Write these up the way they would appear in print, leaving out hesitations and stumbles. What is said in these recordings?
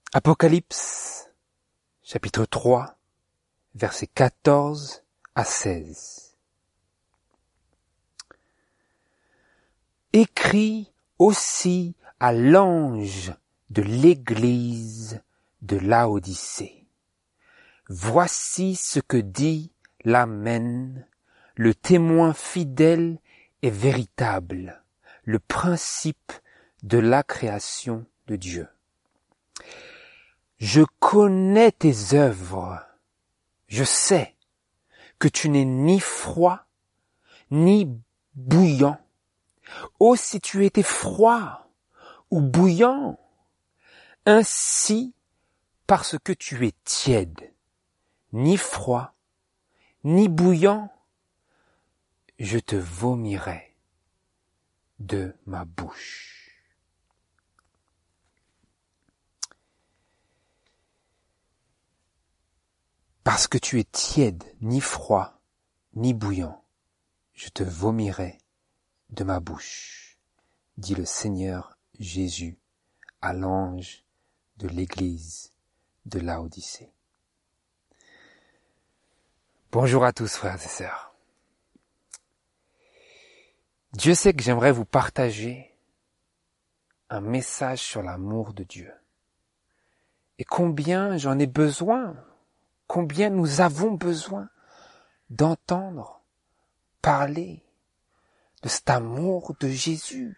Apocalypse, chapitre 3, versets 14 à 16. Écrit aussi à l'ange de l'église de Laodicée. Voici ce que dit l'Amen, le témoin fidèle et véritable, le principe de la création de Dieu. Je connais tes œuvres, je sais que tu n'es ni froid, ni bouillant. Oh, si tu étais froid ou bouillant, ainsi parce que tu es tiède, ni froid, ni bouillant, je te vomirai de ma bouche. Parce que tu es tiède, ni froid, ni bouillant, je te vomirai de ma bouche, dit le Seigneur Jésus à l'ange de l'église de Laodicée. Bonjour à tous, frères et sœurs. Dieu sait que j'aimerais vous partager un message sur l'amour de Dieu. Et combien j'en ai besoin, combien nous avons besoin d'entendre parler de cet amour de Jésus.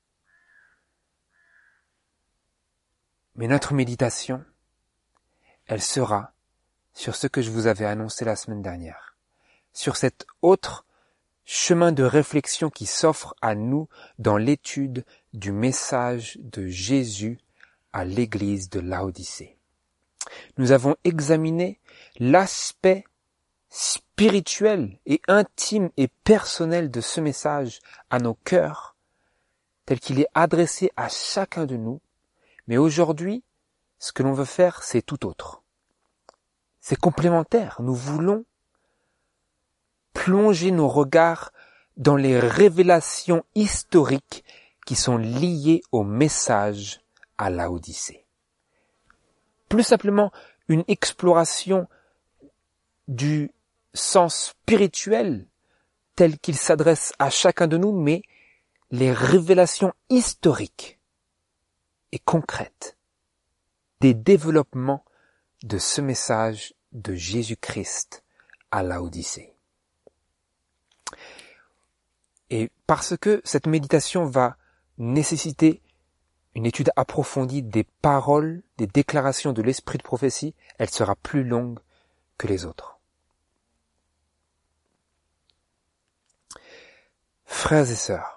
Mais notre méditation, elle sera sur ce que je vous avais annoncé la semaine dernière, sur cet autre chemin de réflexion qui s'offre à nous dans l'étude du message de Jésus à l'église de Laodicée. Nous avons examiné l'aspect spirituel et intime et personnel de ce message à nos cœurs, tel qu'il est adressé à chacun de nous. Mais aujourd'hui, ce que l'on veut faire, c'est tout autre. C'est complémentaire. Nous voulons plonger nos regards dans les révélations historiques qui sont liées au message à Laodicée. Plus simplement, une exploration du sens spirituel tel qu'il s'adresse à chacun de nous, mais les révélations historiques et concrètes des développements de ce message de Jésus-Christ à Laodicée. Et parce que cette méditation va nécessiter une étude approfondie des paroles, des déclarations de l'esprit de prophétie, elle sera plus longue que les autres. Frères et sœurs,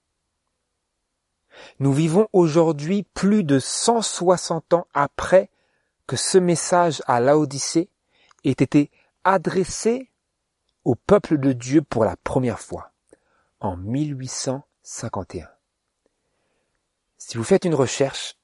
nous vivons aujourd'hui plus de 160 ans après que ce message à Laodicée ait été adressé au peuple de Dieu pour la première fois, en 1851. Si vous faites une recherche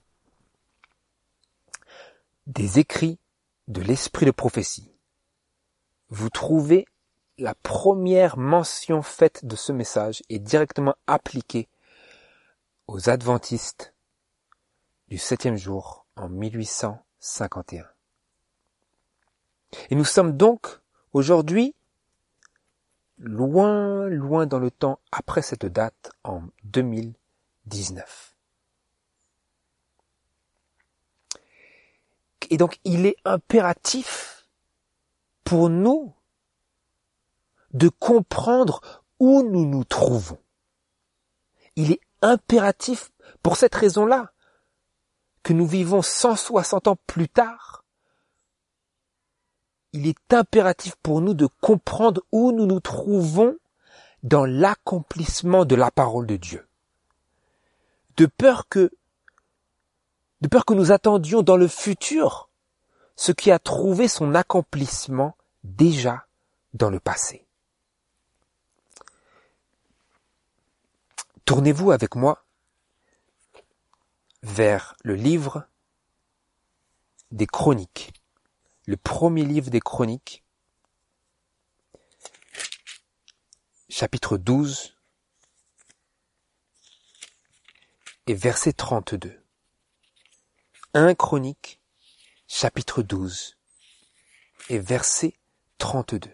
des écrits de l'esprit de prophétie, vous trouvez la première mention faite de ce message est directement appliquée aux adventistes du 7e jour en 1851. Et nous sommes donc aujourd'hui loin dans le temps après cette date en 2019. Et donc il est impératif pour nous de comprendre où nous nous trouvons. Il est impératif pour cette raison-là que nous vivons 160 ans plus tard. Il est impératif pour nous de comprendre où nous nous trouvons dans l'accomplissement de la parole de Dieu. De peur que nous attendions dans le futur ce qui a trouvé son accomplissement déjà dans le passé. Tournez-vous avec moi vers le livre des Chroniques, le premier livre des Chroniques, chapitre 12 et verset 32. 1 Chroniques, chapitre 12 et verset 32.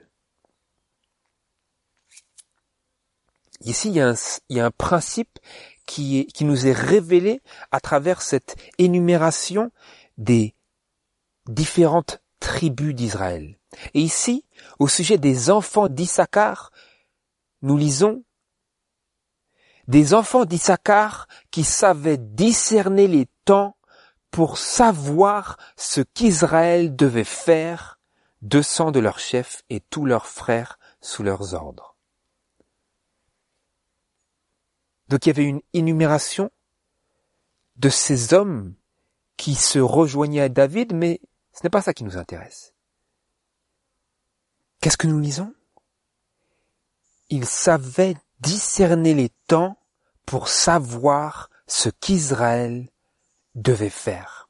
Ici, il y a un principe qui nous est révélé à travers cette énumération des différentes tribus d'Israël. Et ici, au sujet des enfants d'Issachar, nous lisons des enfants d'Issachar qui savaient discerner les temps pour savoir ce qu'Israël devait faire, 200 de leurs chefs et tous leurs frères sous leurs ordres. Donc il y avait une énumération de ces hommes qui se rejoignaient à David, mais ce n'est pas ça qui nous intéresse. Qu'est-ce que nous lisons? Ils savaient discerner les temps pour savoir ce qu'Israël devait faire.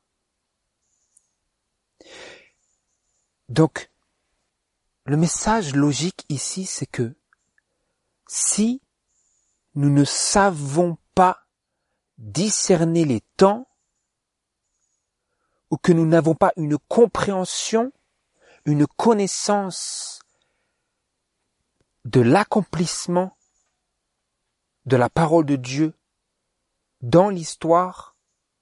Donc, le message logique ici, c'est que si nous ne savons pas discerner les temps, ou que nous n'avons pas une compréhension, une connaissance de l'accomplissement de la parole de Dieu dans l'histoire,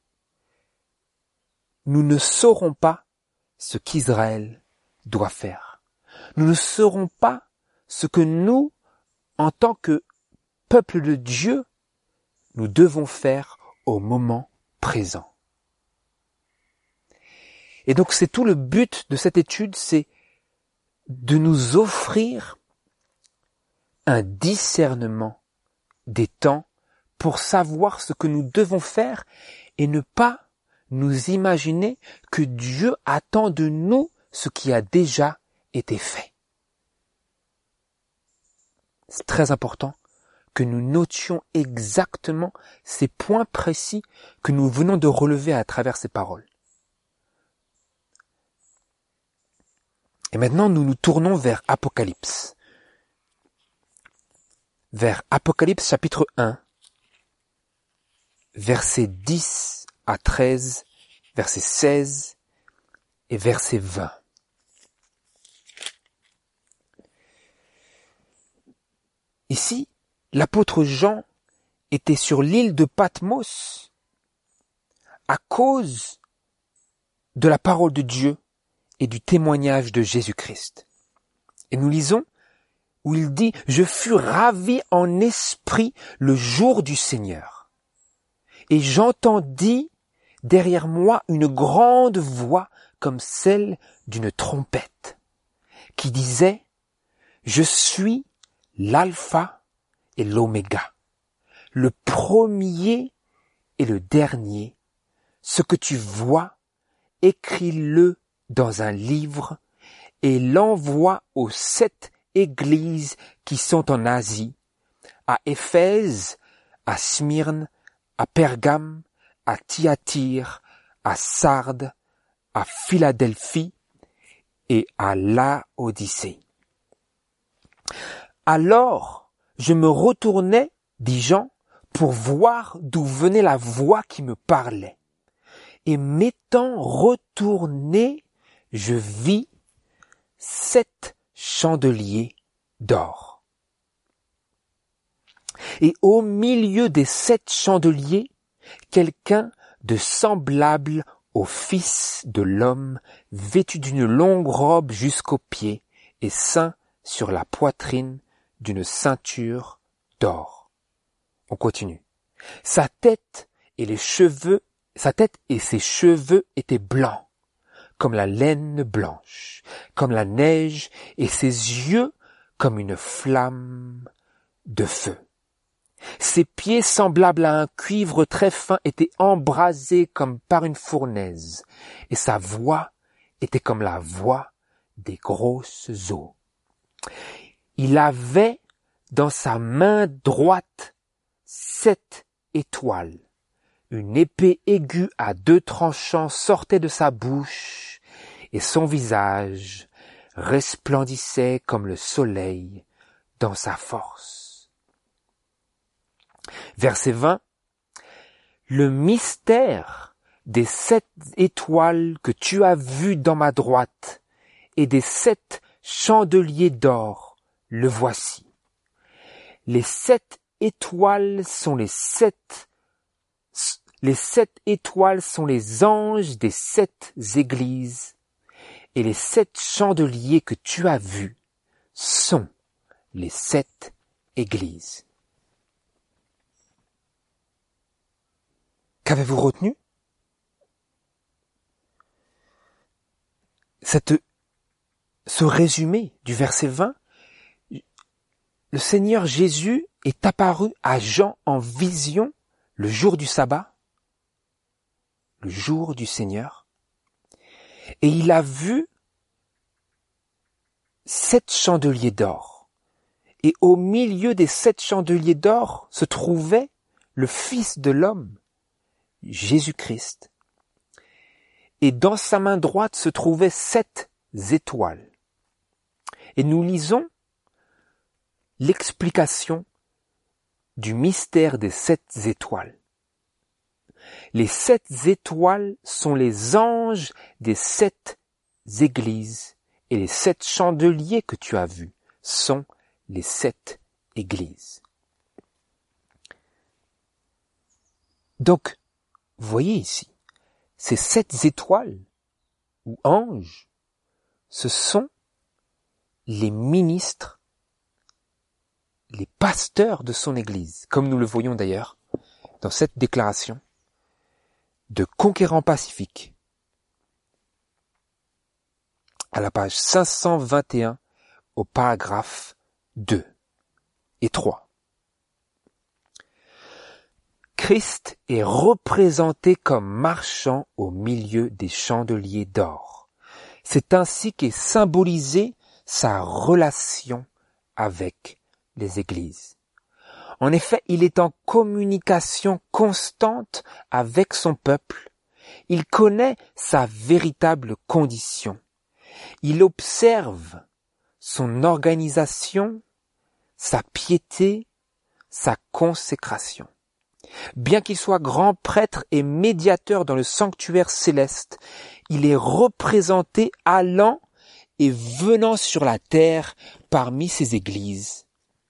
nous ne saurons pas ce qu'Israël doit faire. Nous ne saurons pas ce que nous, en tant que peuple de Dieu, nous devons faire au moment présent. Et donc c'est tout le but de cette étude, c'est de nous offrir un discernement des temps pour savoir ce que nous devons faire et ne pas nous imaginer que Dieu attend de nous ce qui a déjà été fait. C'est très important que nous notions exactement ces points précis que nous venons de relever à travers ces paroles. Et maintenant, nous nous tournons vers Apocalypse. Vers Apocalypse chapitre 1, versets 10 à 13, verset 16 et verset 20. Ici, l'apôtre Jean était sur l'île de Patmos à cause de la parole de Dieu et du témoignage de Jésus-Christ. Et nous lisons où il dit « Je fus ravi en esprit le jour du Seigneur. Et j'entendis derrière moi une grande voix comme celle d'une trompette, qui disait « Je suis l'alpha et l'oméga, le premier et le dernier. Ce que tu vois, écris-le dans un livre et l'envoie aux 7 églises qui sont en Asie, à Éphèse, à Smyrne, à Pergame, à Thyatire, à Sardes, à Philadelphie et à Laodicée. Alors, je me retournai, dit Jean, pour voir d'où venait la voix qui me parlait. Et m'étant retourné, je vis 7 chandeliers d'or. Et au milieu des 7 chandeliers, quelqu'un de semblable au Fils de l'homme, vêtu d'une longue robe jusqu'aux pieds et ceint sur la poitrine d'une ceinture d'or. On continue. Sa tête et ses cheveux étaient blancs, comme la laine blanche, comme la neige, et ses yeux comme une flamme de feu. Ses pieds, semblables à un cuivre très fin, étaient embrasés comme par une fournaise, et sa voix était comme la voix des grosses eaux. Il avait dans sa main droite 7 étoiles. Une épée aiguë à 2 tranchants sortait de sa bouche, et son visage resplendissait comme le soleil dans sa force. Verset 20. Le mystère des 7 étoiles que tu as vues dans ma droite et des 7 chandeliers d'or, le voici. Les 7 étoiles sont les 7 étoiles sont les anges des 7 églises, et les 7 chandeliers que tu as vus sont les 7 églises. Qu'avez-vous retenu? Ce résumé du verset 20, le Seigneur Jésus est apparu à Jean en vision le jour du sabbat, le jour du Seigneur, et il a vu 7 chandeliers d'or. Et au milieu des 7 chandeliers d'or se trouvait le Fils de l'homme, Jésus-Christ. Et dans sa main droite se trouvaient 7 étoiles. Et nous lisons l'explication du mystère des 7 étoiles. Les 7 étoiles sont les anges des 7 églises, et les 7 chandeliers que tu as vus sont les 7 églises. Donc, voyez ici, ces 7 étoiles ou anges, ce sont les ministres, les pasteurs de son Église, comme nous le voyons d'ailleurs dans cette déclaration de Conquérant Pacifique, à la page 521, au paragraphe 2 et 3. Christ est représenté comme marchant au milieu des chandeliers d'or. C'est ainsi qu'est symbolisée sa relation avec les églises. En effet, il est en communication constante avec son peuple. Il connaît sa véritable condition. Il observe son organisation, sa piété, sa consécration. Bien qu'il soit grand prêtre et médiateur dans le sanctuaire céleste, il est représenté allant et venant sur la terre parmi ses églises,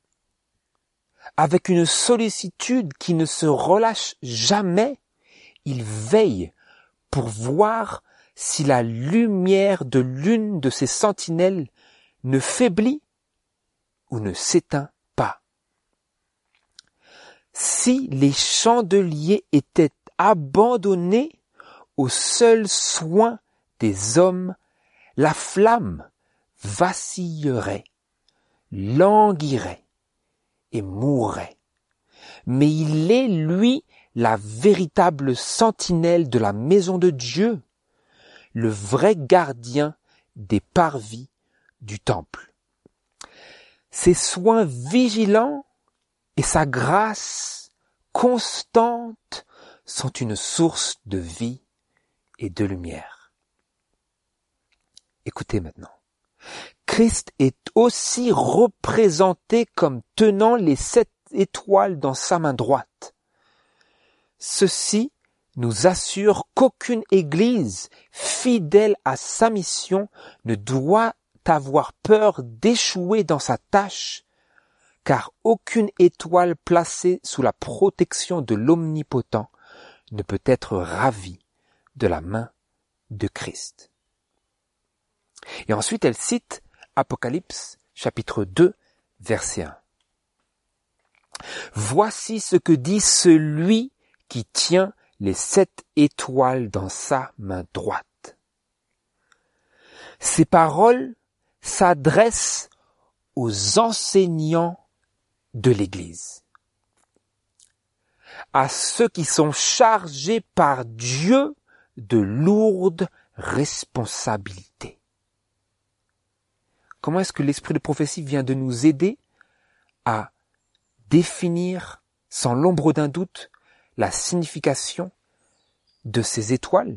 avec une sollicitude qui ne se relâche jamais. Il veille pour voir si la lumière de l'une de ses sentinelles ne faiblit ou ne s'éteint pas. Si les chandeliers étaient abandonnés au seul soin des hommes, la flamme vacillerait, languirait et mourrait. Mais il est, lui, la véritable sentinelle de la maison de Dieu, le vrai gardien des parvis du temple. Ses soins vigilants et sa grâce constante sont une source de vie et de lumière. Écoutez maintenant. Christ est aussi représenté comme tenant les 7 étoiles dans sa main droite. Ceci nous assure qu'aucune église fidèle à sa mission ne doit avoir peur d'échouer dans sa tâche, car aucune étoile placée sous la protection de l'Omnipotent ne peut être ravie de la main de Christ. Et ensuite, elle cite Apocalypse, chapitre 2, verset 1. Voici ce que dit celui qui tient les 7 étoiles dans sa main droite. Ces paroles s'adressent aux enseignants de l'Église, à ceux qui sont chargés par Dieu de lourdes responsabilités. Comment est-ce que l'esprit de prophétie vient de nous aider à définir sans l'ombre d'un doute la signification de ces étoiles?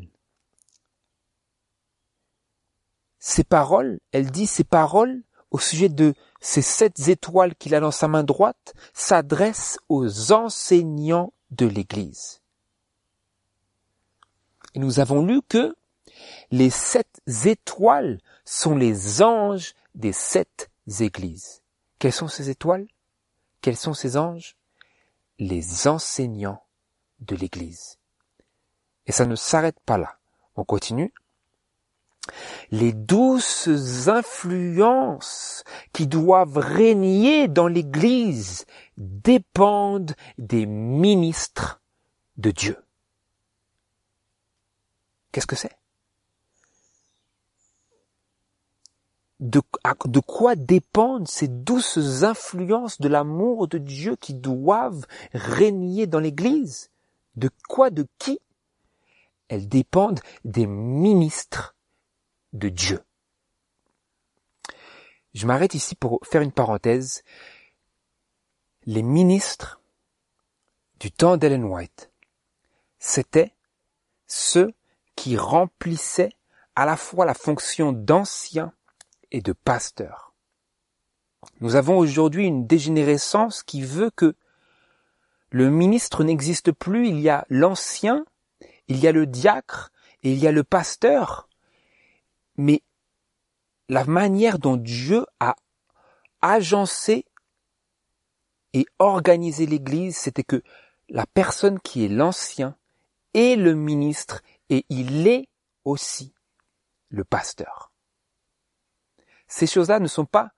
Ces paroles, elle dit ces paroles au sujet de ces 7 étoiles qu'il a dans sa main droite s'adressent aux enseignants de l'Église. Et nous avons lu que les 7 étoiles sont les anges des 7 églises. Quelles sont ces étoiles? Quels sont ces anges? Les enseignants de l'église. Et ça ne s'arrête pas là. On continue. Les douces influences qui doivent régner dans l'église dépendent des ministres de Dieu. Qu'est-ce que c'est? De quoi dépendent ces douces influences de l'amour de Dieu qui doivent régner dans l'Église? De quoi, de qui? Elles dépendent des ministres de Dieu. Je m'arrête ici pour faire une parenthèse. Les ministres du temps d'Ellen White, c'étaient ceux qui remplissaient à la fois la fonction d'anciens et de pasteur. Nous avons aujourd'hui une dégénérescence qui veut que le ministre n'existe plus, il y a l'ancien, il y a le diacre et il y a le pasteur. Mais la manière dont Dieu a agencé et organisé l'Église, c'était que la personne qui est l'ancien est le ministre et il est aussi le pasteur. Ces choses-là ne sont pas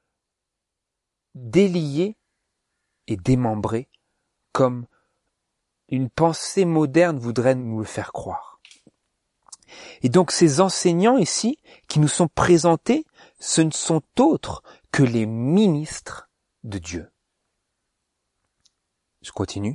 déliées et démembrées comme une pensée moderne voudrait nous le faire croire. Et donc ces enseignants ici qui nous sont présentés, ce ne sont autres que les ministres de Dieu. Je continue.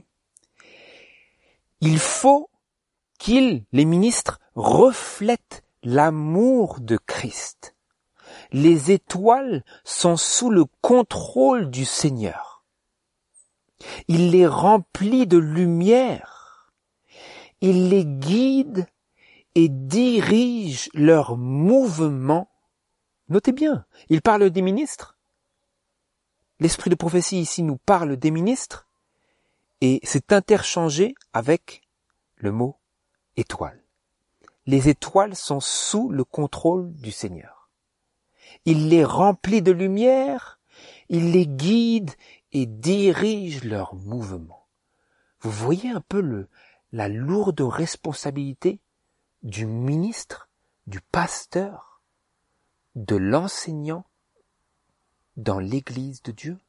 Il faut les ministres, reflètent l'amour de Christ. Les étoiles sont sous le contrôle du Seigneur. Il les remplit de lumière. Il les guide et dirige leurs mouvements. Notez bien, il parle des ministres. L'esprit de prophétie ici nous parle des ministres et c'est interchangé avec le mot étoile. Les étoiles sont sous le contrôle du Seigneur. Il les remplit de lumière, il les guide et dirige leurs mouvements. Vous voyez un peu la lourde responsabilité du ministre, du pasteur, de l'enseignant dans l'Église de Dieu?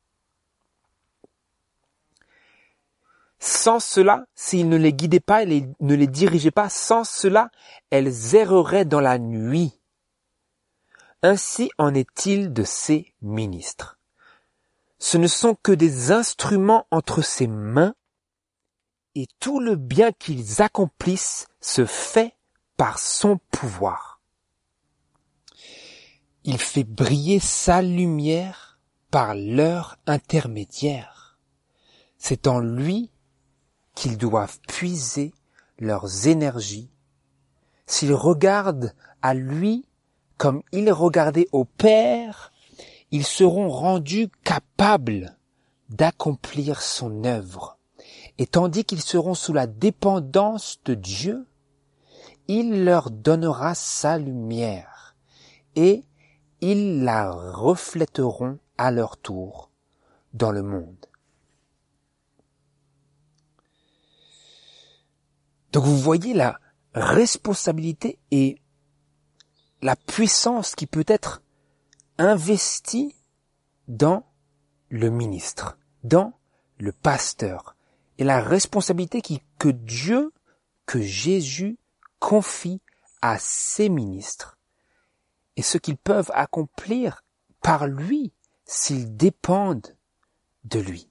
Sans cela, s'il ne les guidait pas et ne les dirigeait pas, sans cela, elles erreraient dans la nuit. Ainsi en est-il de ces ministres. Ce ne sont que des instruments entre ses mains et tout le bien qu'ils accomplissent se fait par son pouvoir. Il fait briller sa lumière par leur intermédiaire. C'est en lui qu'ils doivent puiser leurs énergies. S'ils regardent à lui comme ils regardaient au Père, ils seront rendus capables d'accomplir son œuvre. Et tandis qu'ils seront sous la dépendance de Dieu, il leur donnera sa lumière et ils la reflèteront à leur tour dans le monde. Donc vous voyez la responsabilité et la puissance qui peut être investie dans le ministre, dans le pasteur, et la responsabilité que Dieu, que Jésus confie à ses ministres, et ce qu'ils peuvent accomplir par lui s'ils dépendent de lui.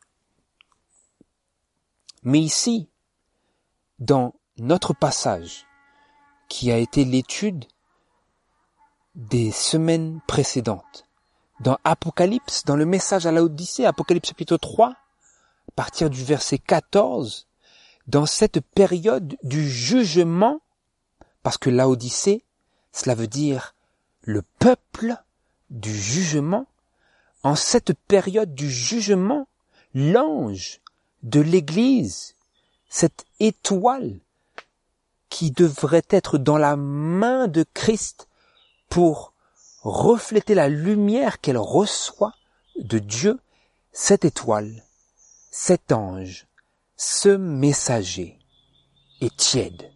Mais ici, dans notre passage, qui a été l'étude des semaines précédentes, dans Apocalypse, dans le message à Laodicée, Apocalypse chapitre 3, à partir du verset 14, dans cette période du jugement, parce que Laodicée, cela veut dire le peuple du jugement, en cette période du jugement, l'ange de l'Église, cette étoile, qui devrait être dans la main de Christ pour refléter la lumière qu'elle reçoit de Dieu, cette étoile, cet ange, ce messager est tiède.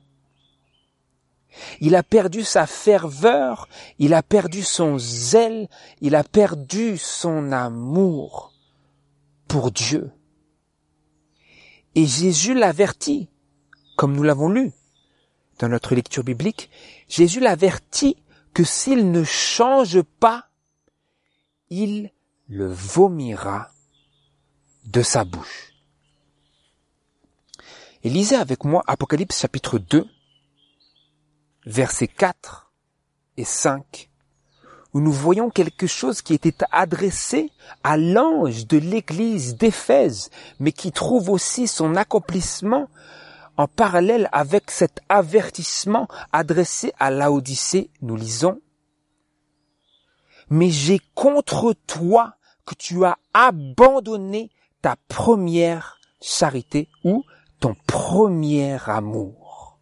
Il a perdu sa ferveur, il a perdu son zèle, il a perdu son amour pour Dieu. Et Jésus l'avertit, comme nous l'avons lu dans notre lecture biblique, Jésus l'avertit que s'il ne change pas, il le vomira de sa bouche. Et lisez avec moi Apocalypse chapitre 2, versets 4 et 5, où nous voyons quelque chose qui était adressé à l'ange de l'église d'Éphèse, mais qui trouve aussi son accomplissement en parallèle avec cet avertissement adressé à Laodicée. Nous lisons: « Mais j'ai contre toi que tu as abandonné ta première charité ou ton premier amour.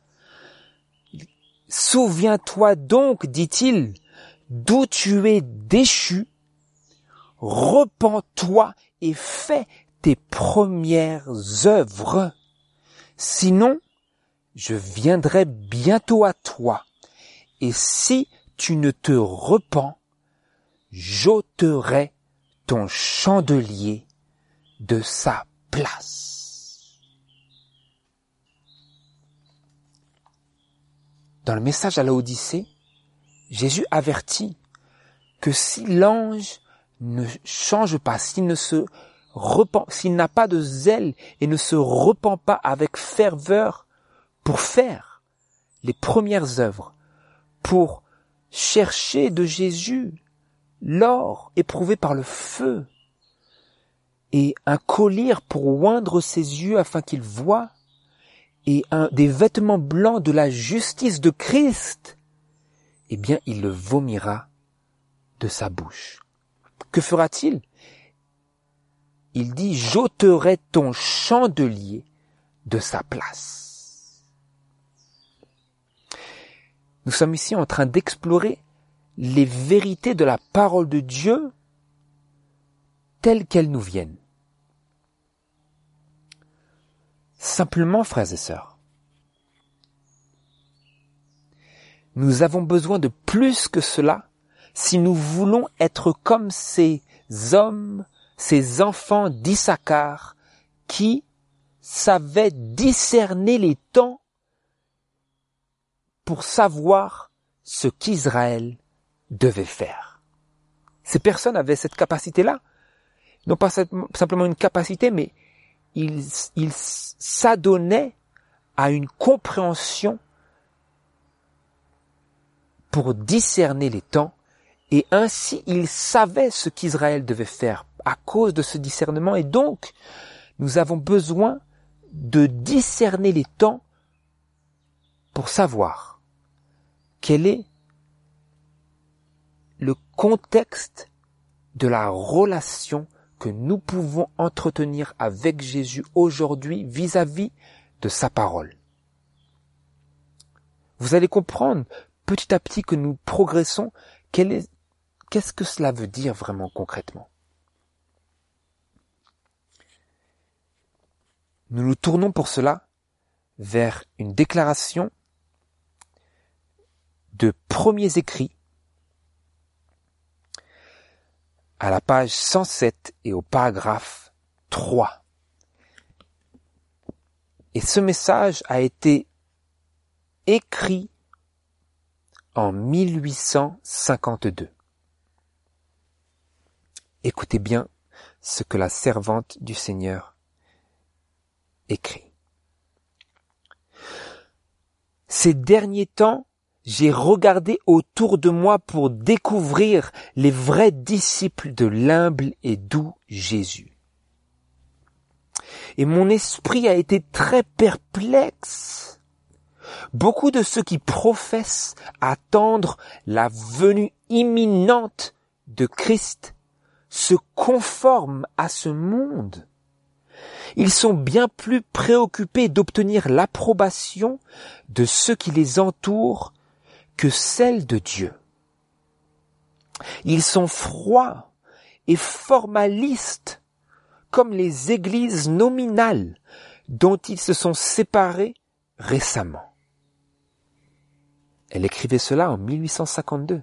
Souviens-toi donc, dit-il, d'où tu es déchu, repens-toi et fais tes premières œuvres. Sinon, je viendrai bientôt à toi, et si tu ne te repens, j'ôterai ton chandelier de sa place. » Dans le message à Laodicée, Jésus avertit que si l'ange ne change pas, s'il ne se repent, s'il n'a pas de zèle et ne se repent pas avec ferveur pour faire les premières œuvres, pour chercher de Jésus l'or éprouvé par le feu et un collier pour oindre ses yeux afin qu'il voie, et des vêtements blancs de la justice de Christ, eh bien, il le vomira de sa bouche. Que fera-t-il? Il dit: j'ôterai ton chandelier de sa place. Nous sommes ici en train d'explorer les vérités de la parole de Dieu telles qu'elles nous viennent. Simplement, frères et sœurs, nous avons besoin de plus que cela si nous voulons être comme ces hommes, ces enfants d'Issachar qui savaient discerner les temps pour savoir ce qu'Israël devait faire. Ces personnes avaient cette capacité-là, non pas simplement une capacité, mais ils s'adonnaient à une compréhension pour discerner les temps, et ainsi ils savaient ce qu'Israël devait faire à cause de ce discernement. Et donc, nous avons besoin de discerner les temps pour savoir quel est le contexte de la relation que nous pouvons entretenir avec Jésus aujourd'hui vis-à-vis de sa parole. Vous allez comprendre petit à petit que nous progressons. Qu'est-ce que cela veut dire vraiment concrètement? Nous nous tournons pour cela vers une déclaration de premiers écrits à la page 107 et au paragraphe 3. Et ce message a été écrit en 1852. Écoutez bien ce que la servante du Seigneur écrit. Ces derniers temps, j'ai regardé autour de moi pour découvrir les vrais disciples de l'humble et doux Jésus. Et mon esprit a été très perplexe. Beaucoup de ceux qui professent attendre la venue imminente de Christ se conforment à ce monde. Ils sont bien plus préoccupés d'obtenir l'approbation de ceux qui les entourent que celle de Dieu. Ils sont froids et formalistes comme les églises nominales dont ils se sont séparés récemment. Elle écrivait cela en 1852.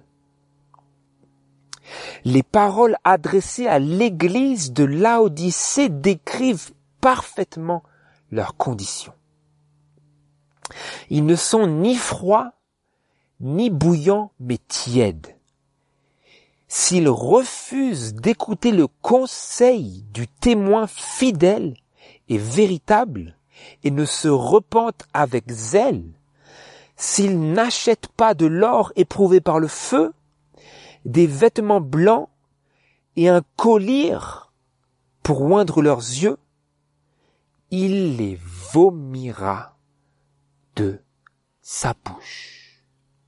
Les paroles adressées à l'église de Laodicée décrivent parfaitement leurs conditions. Ils ne sont ni froids, ni bouillants, mais tièdes. S'ils refusent d'écouter le conseil du témoin fidèle et véritable et ne se repentent avec zèle, s'ils n'achètent pas de l'or éprouvé par le feu, des vêtements blancs et un collier pour oindre leurs yeux, il les vomira de sa bouche.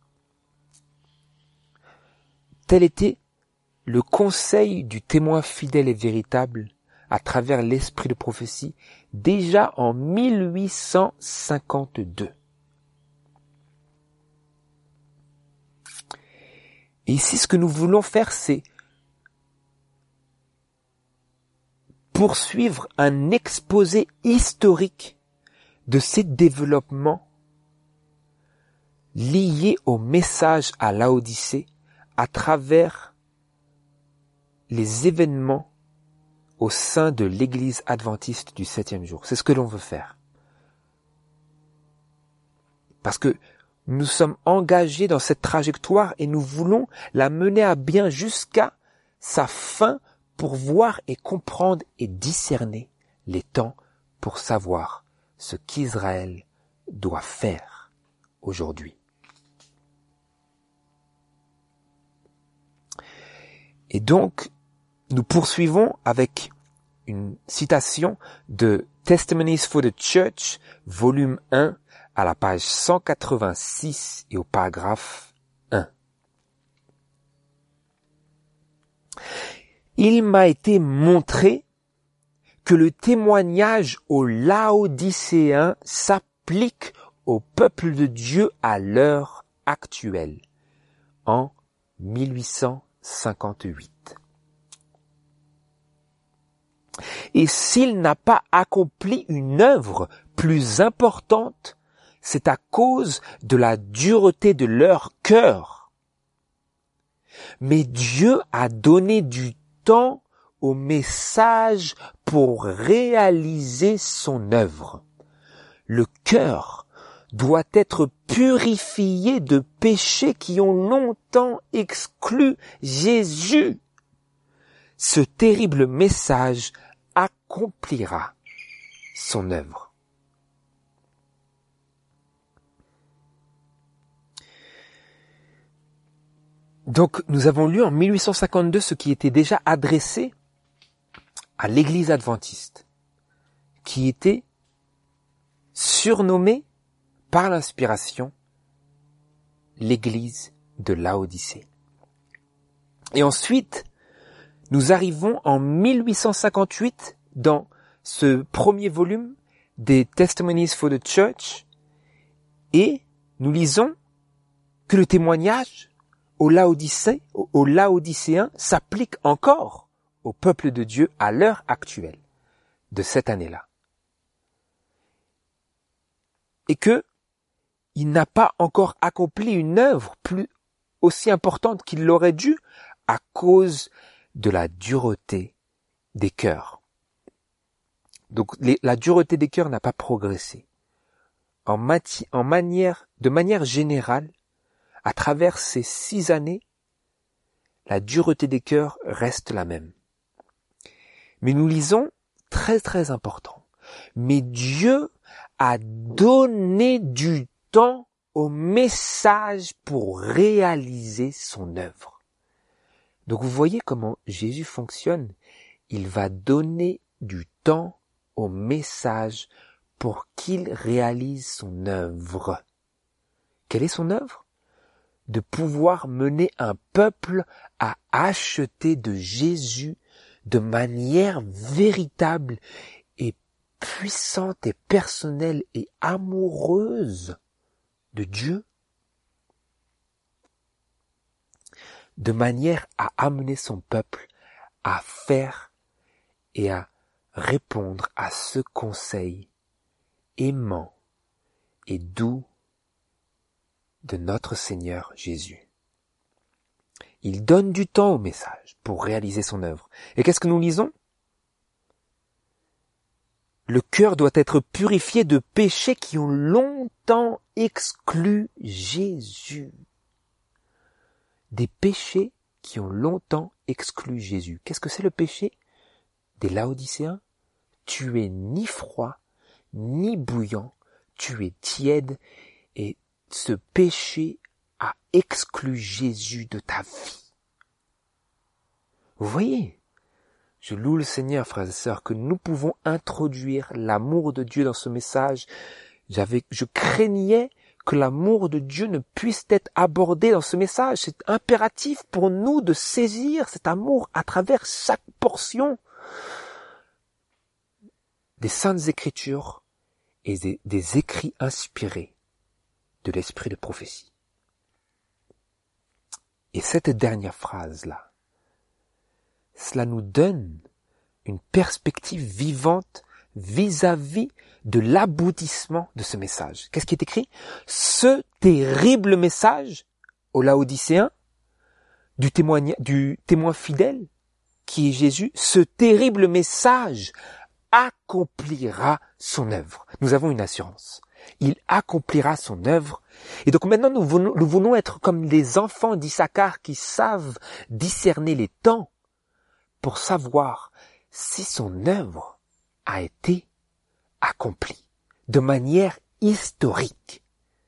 Tel était le conseil du témoin fidèle et véritable à travers l'esprit de prophétie déjà en 1852. Et ici, ce que nous voulons faire, c'est poursuivre un exposé historique de ces développements liés au message à Laodicée à travers les événements au sein de l'Église adventiste du 7e jour. C'est ce que l'on veut faire. Parce que nous sommes engagés dans cette trajectoire et nous voulons la mener à bien jusqu'à sa fin pour voir et comprendre et discerner les temps pour savoir ce qu'Israël doit faire aujourd'hui. Et donc, nous poursuivons avec une citation de Testimonies for the Church, volume 1, à la page 186 et au paragraphe 1. Il m'a été montré que le témoignage aux Laodicéens s'applique au peuple de Dieu à l'heure actuelle, en 1858. Et s'il n'a pas accompli une œuvre plus importante, c'est à cause de la dureté de leur cœur. Mais Dieu a donné du temps au message pour réaliser son œuvre. Le cœur doit être purifié de péchés qui ont longtemps exclu Jésus. Ce terrible message accomplira son œuvre. Donc, nous avons lu en 1852 ce qui était déjà adressé à l'Église adventiste, qui était surnommée par l'inspiration l'Église de Laodicée. Et ensuite, nous arrivons en 1858 dans ce premier volume des Testimonies for the Church et nous lisons que le témoignage aux Laodicéens s'applique encore au peuple de Dieu à l'heure actuelle de cette année-là. Et que il n'a pas encore accompli une œuvre plus aussi importante qu'il l'aurait dû à cause de la dureté des cœurs. Donc la dureté des cœurs n'a pas progressé. De manière générale, à travers ces 6 années, la dureté des cœurs reste la même. Mais nous lisons, très très important, mais Dieu a donné du temps au message pour réaliser son œuvre. Donc vous voyez comment Jésus fonctionne. Il va donner du temps au message pour qu'il réalise son œuvre. Quelle est son œuvre? De pouvoir mener un peuple à acheter de Jésus de manière véritable et puissante et personnelle et amoureuse de Dieu, de manière à amener son peuple à faire et à répondre à ce conseil aimant et doux de notre Seigneur Jésus. Il donne du temps au message pour réaliser son œuvre. Et qu'est-ce que nous lisons? Le cœur doit être purifié de péchés qui ont longtemps exclu Jésus. Des péchés qui ont longtemps exclu Jésus. Qu'est-ce que c'est le péché des Laodicéens? Tu es ni froid, ni bouillant, tu es tiède, et ce péché a exclu Jésus de ta vie. Vous voyez, je loue le Seigneur, frères et sœurs, que nous pouvons introduire l'amour de Dieu dans ce message. Je craignais que l'amour de Dieu ne puisse être abordé dans ce message. C'est impératif pour nous de saisir cet amour à travers chaque portion des Saintes Écritures et des écrits inspirés de l'esprit de prophétie. Et cette dernière phrase-là, cela nous donne une perspective vivante vis-à-vis de l'aboutissement de ce message. Qu'est-ce qui est écrit? Ce terrible message aux Laodicéens, du témoin fidèle, qui est Jésus, ce terrible message accomplira son œuvre. Nous avons une assurance. Il accomplira son œuvre. Et donc maintenant, nous voulons être comme les enfants d'Issachar qui savent discerner les temps pour savoir si son œuvre a été accomplie de manière historique.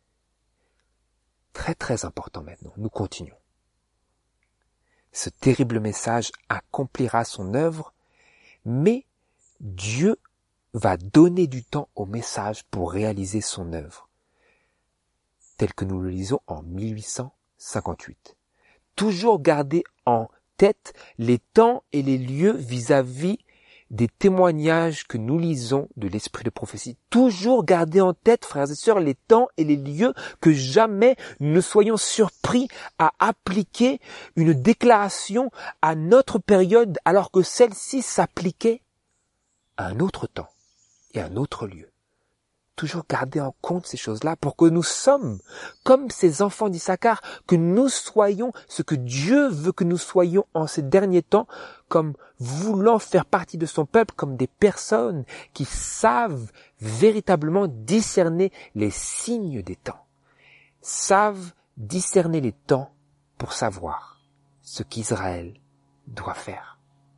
Très très important maintenant, nous continuons. Ce terrible message accomplira son œuvre, mais Dieu va donner du temps au message pour réaliser son œuvre, tel que nous le lisons en 1858. Toujours garder en tête les temps et les lieux vis-à-vis des témoignages que nous lisons de l'esprit de prophétie. Toujours garder en tête, frères et sœurs, les temps et les lieux, que jamais nous ne soyons surpris à appliquer une déclaration à notre période alors que celle-ci s'appliquait à un autre temps et à un autre lieu. Toujours garder en compte ces choses-là pour que nous sommes comme ces enfants d'Issachar, que nous soyons ce que Dieu veut que nous soyons en ces derniers temps, comme voulant faire partie de son peuple, comme des personnes qui savent véritablement discerner les signes des temps, savent discerner les temps pour savoir ce qu'Israël doit faire.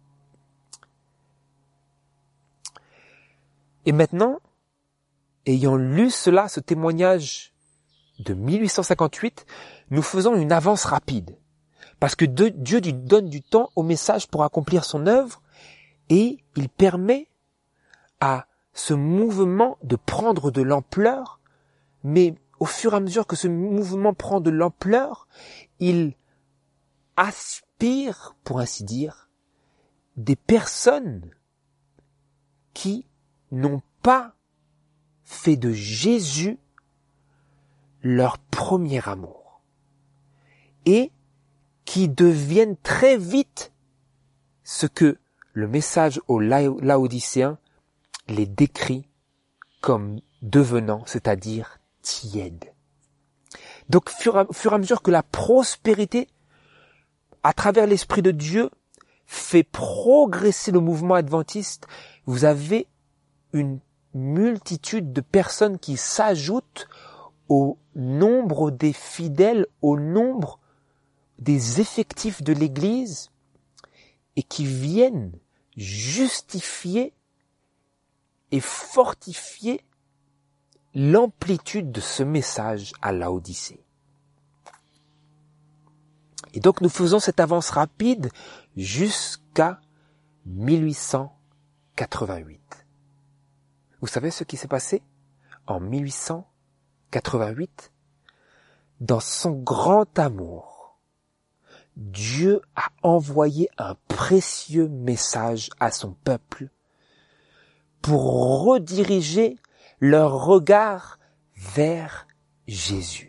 Et maintenant, ayant lu cela, ce témoignage de 1858, nous faisons une avance rapide. Parce que Dieu lui donne du temps au message pour accomplir son œuvre et il permet à ce mouvement de prendre de l'ampleur, mais au fur et à mesure que ce mouvement prend de l'ampleur, il aspire, pour ainsi dire, des personnes qui n'ont pas fait de Jésus leur premier amour et qui deviennent très vite ce que le message aux Laodicéens les décrit comme devenant, c'est-à-dire tièdes. Donc, fur et à mesure que la prospérité, à travers l'Esprit de Dieu, fait progresser le mouvement adventiste, vous avez une multitude de personnes qui s'ajoutent au nombre des fidèles, au nombre des effectifs de l'Église et qui viennent justifier et fortifier l'amplitude de ce message à Laodicée. Et donc nous faisons cette avance rapide jusqu'à 1888. Vous savez ce qui s'est passé en 1888? Dans son grand amour, Dieu a envoyé un précieux message à son peuple pour rediriger leur regard vers Jésus.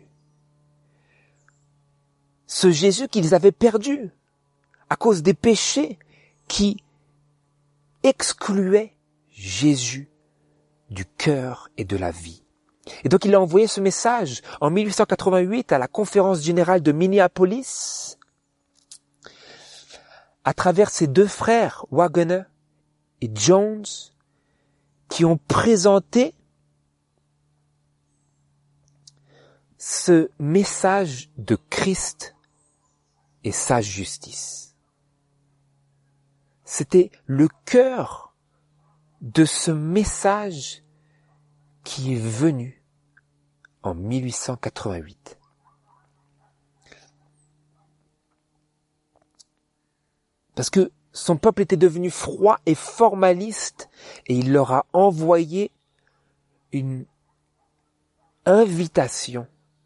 Ce Jésus qu'ils avaient perdu à cause des péchés qui excluaient Jésus du cœur et de la vie. Et donc il a envoyé ce message en 1888 à la conférence générale de Minneapolis à travers ses deux frères, Waggoner et Jones, qui ont présenté ce message de Christ et sa justice. C'était le cœur de ce message qui est venu en 1888. Parce que son peuple était devenu froid et formaliste et il leur a envoyé une invitation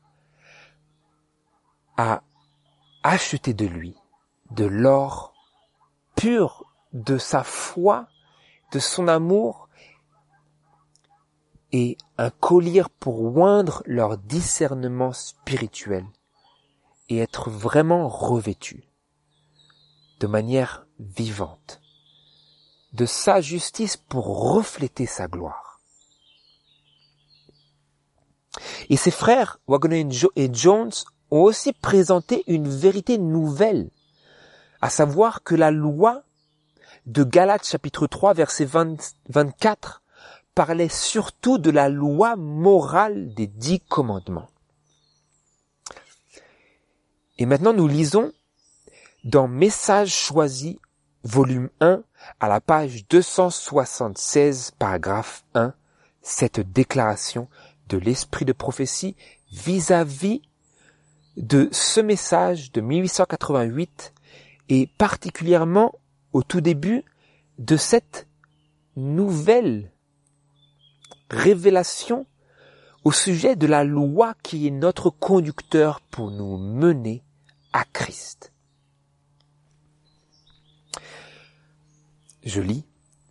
à acheter de lui de l'or pur de sa foi, de son amour et un collier pour oindre leur discernement spirituel et être vraiment revêtus de manière vivante de sa justice pour refléter sa gloire. Et ses frères, Waggoner et Jones, ont aussi présenté une vérité nouvelle, à savoir que la loi de Galates chapitre 3 verset 24 parlait surtout de la loi morale des 10 commandements. Et maintenant nous lisons dans Messages choisis, volume 1, à la page 276, paragraphe 1, cette déclaration de l'esprit de prophétie vis-à-vis de ce message de 1888 et particulièrement au tout début de cette nouvelle révélation au sujet de la loi qui est notre conducteur pour nous mener à Christ. Je lis.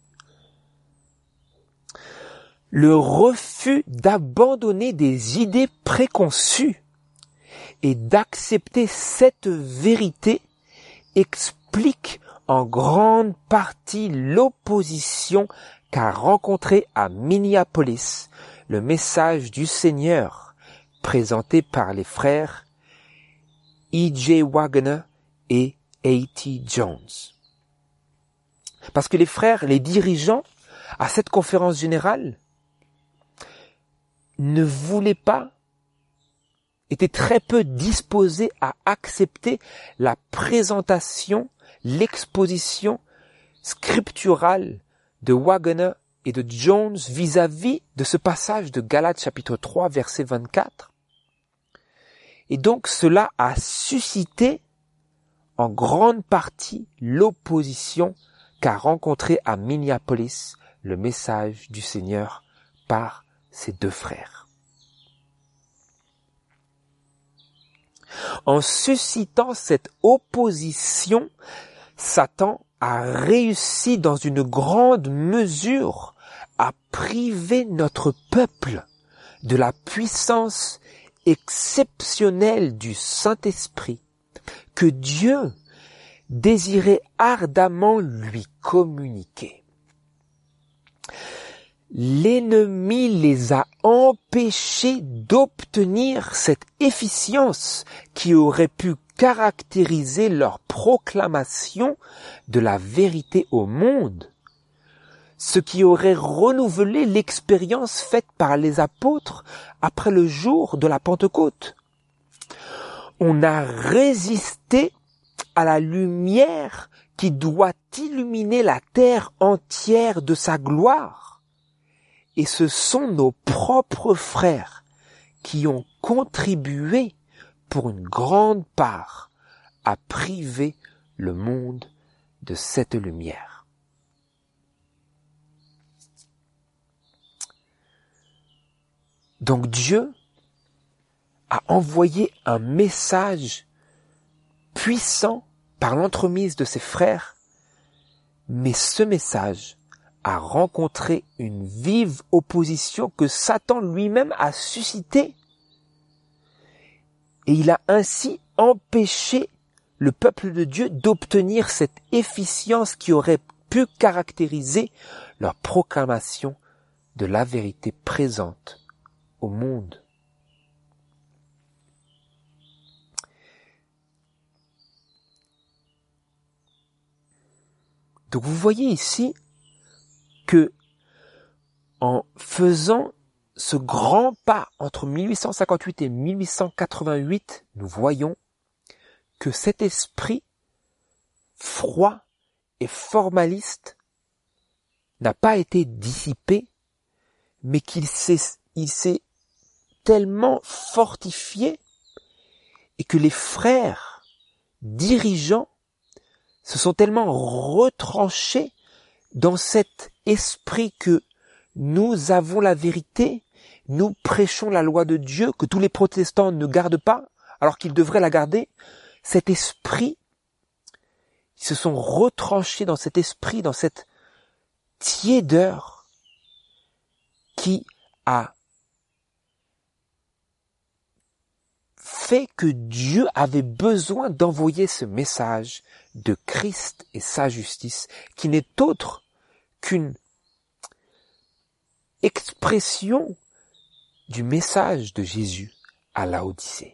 Le refus d'abandonner des idées préconçues et d'accepter cette vérité explique en grande partie l'opposition qu'a rencontré à Minneapolis le message du Seigneur présenté par les frères E.J. Waggoner et A.T. Jones. Parce que les frères, les dirigeants à cette conférence générale ne voulaient pas, étaient très peu disposés à accepter la présentation, l'exposition scripturale de Waggoner et de Jones vis-à-vis de ce passage de Galates chapitre 3 verset 24. Et donc cela a suscité en grande partie l'opposition qu'a rencontré à Minneapolis le message du Seigneur par ses deux frères. En suscitant cette opposition, Satan a réussi dans une grande mesure à priver notre peuple de la puissance exceptionnelle du Saint-Esprit que Dieu désirait ardemment lui communiquer. L'ennemi les a empêchés d'obtenir cette efficience qui aurait pu caractériser leur proclamation de la vérité au monde, ce qui aurait renouvelé l'expérience faite par les apôtres après le jour de la Pentecôte. On a résisté à la lumière qui doit illuminer la terre entière de sa gloire. Et ce sont nos propres frères qui ont contribué pour une grande part à priver le monde de cette lumière. Donc Dieu a envoyé un message puissant par l'entremise de ses frères, mais ce message a rencontré une vive opposition que Satan lui-même a suscitée. Et il a ainsi empêché le peuple de Dieu d'obtenir cette efficience qui aurait pu caractériser leur proclamation de la vérité présente au monde. Donc vous voyez ici que en faisant ce grand pas entre 1858 et 1888, nous voyons que cet esprit froid et formaliste n'a pas été dissipé, mais qu'il s'est tellement fortifié et que les frères dirigeants se sont tellement retranchés dans cet esprit que nous avons la vérité, nous prêchons la loi de Dieu, que tous les protestants ne gardent pas, alors qu'ils devraient la garder. Cet esprit, ils se sont retranchés dans cet esprit, dans cette tiédeur qui a fait que Dieu avait besoin d'envoyer ce message de Christ et sa justice, qui n'est autre qu'une expression du message de Jésus à Laodicée.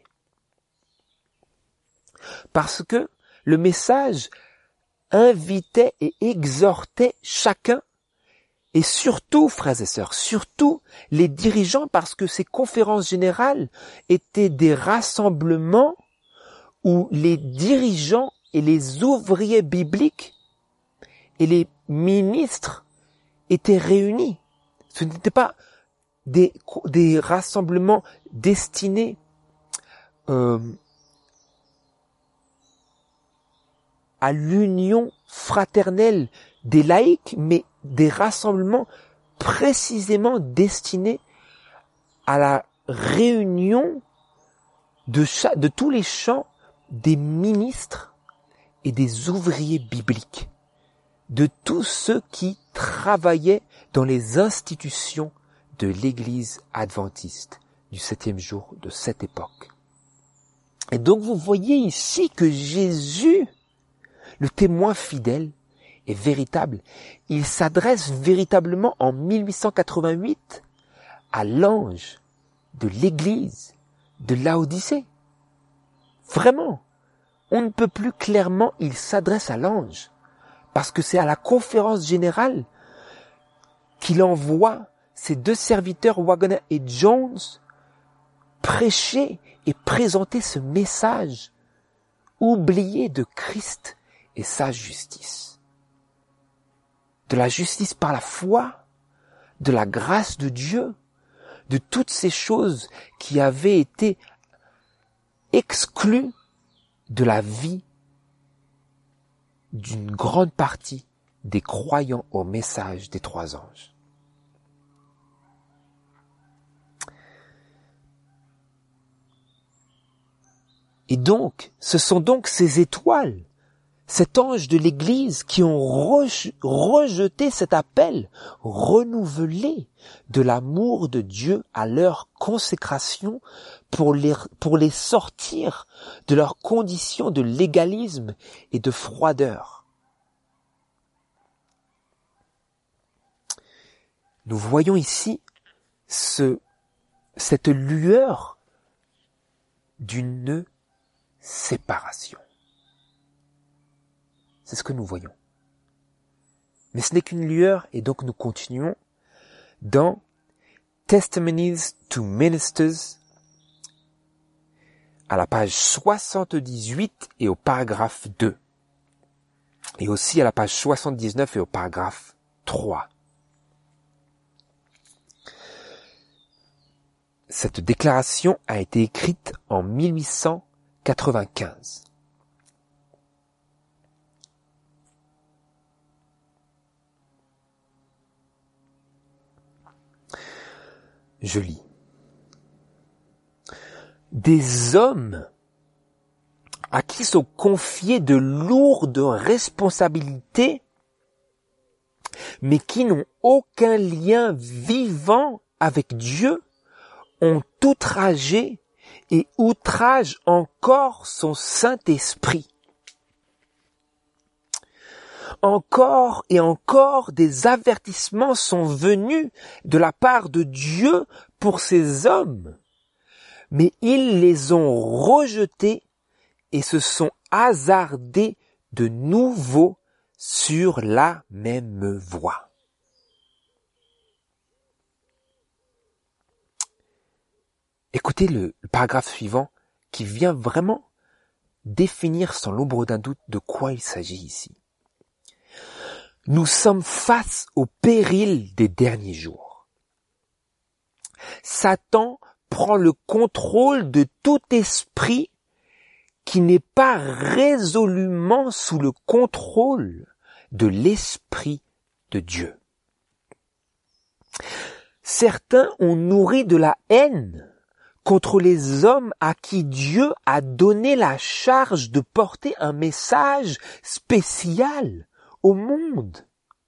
Parce que le message invitait et exhortait chacun, et surtout, frères et sœurs, surtout les dirigeants, parce que ces conférences générales étaient des rassemblements où les dirigeants et les ouvriers bibliques et les ministres étaient réunis. Ce n'étaient pas des rassemblements destinés à l'union fraternelle des laïcs, mais des rassemblements précisément destinés à la réunion de tous les champs des ministres et des ouvriers bibliques, de tous ceux qui travaillaient dans les institutions de l'Église adventiste du 7e jour de cette époque. Et donc vous voyez ici que Jésus, le témoin fidèle et véritable, il s'adresse véritablement en 1888 à l'ange de l'Église de Laodicée. Vraiment, on ne peut plus clairement, il s'adresse à l'ange, parce que c'est à la conférence générale qu'il envoie ses deux serviteurs Wagner et Jones prêcher et présenter ce message oublié de Christ et sa justice. De la justice par la foi, de la grâce de Dieu, de toutes ces choses qui avaient été exclues de la vie d'une grande partie des croyants au message des trois anges. Et donc, ce sont donc ces étoiles, cet ange de l'Église qui ont rejeté cet appel renouvelé de l'amour de Dieu à leur consécration pour les sortir de leurs conditions de légalisme et de froideur. Nous voyons ici cette lueur d'une séparation. C'est ce que nous voyons. Mais ce n'est qu'une lueur, et donc nous continuons dans Testimonies to Ministers, à la page 78 et au paragraphe 2. Et aussi à la page 79 et au paragraphe 3. Cette déclaration a été écrite en 1895. Je lis. Des hommes à qui sont confiées de lourdes responsabilités mais qui n'ont aucun lien vivant avec Dieu, ont outragé et outragent encore son Saint-Esprit. Encore et encore des avertissements sont venus de la part de Dieu pour ces hommes, mais ils les ont rejetés et se sont hasardés de nouveau sur la même voie. Écoutez le paragraphe suivant qui vient vraiment définir sans l'ombre d'un doute de quoi il s'agit ici. Nous sommes face au péril des derniers jours. Satan prend le contrôle de tout esprit qui n'est pas résolument sous le contrôle de l'Esprit de Dieu. Certains ont nourri de la haine contre les hommes à qui Dieu a donné la charge de porter un message spécial au monde.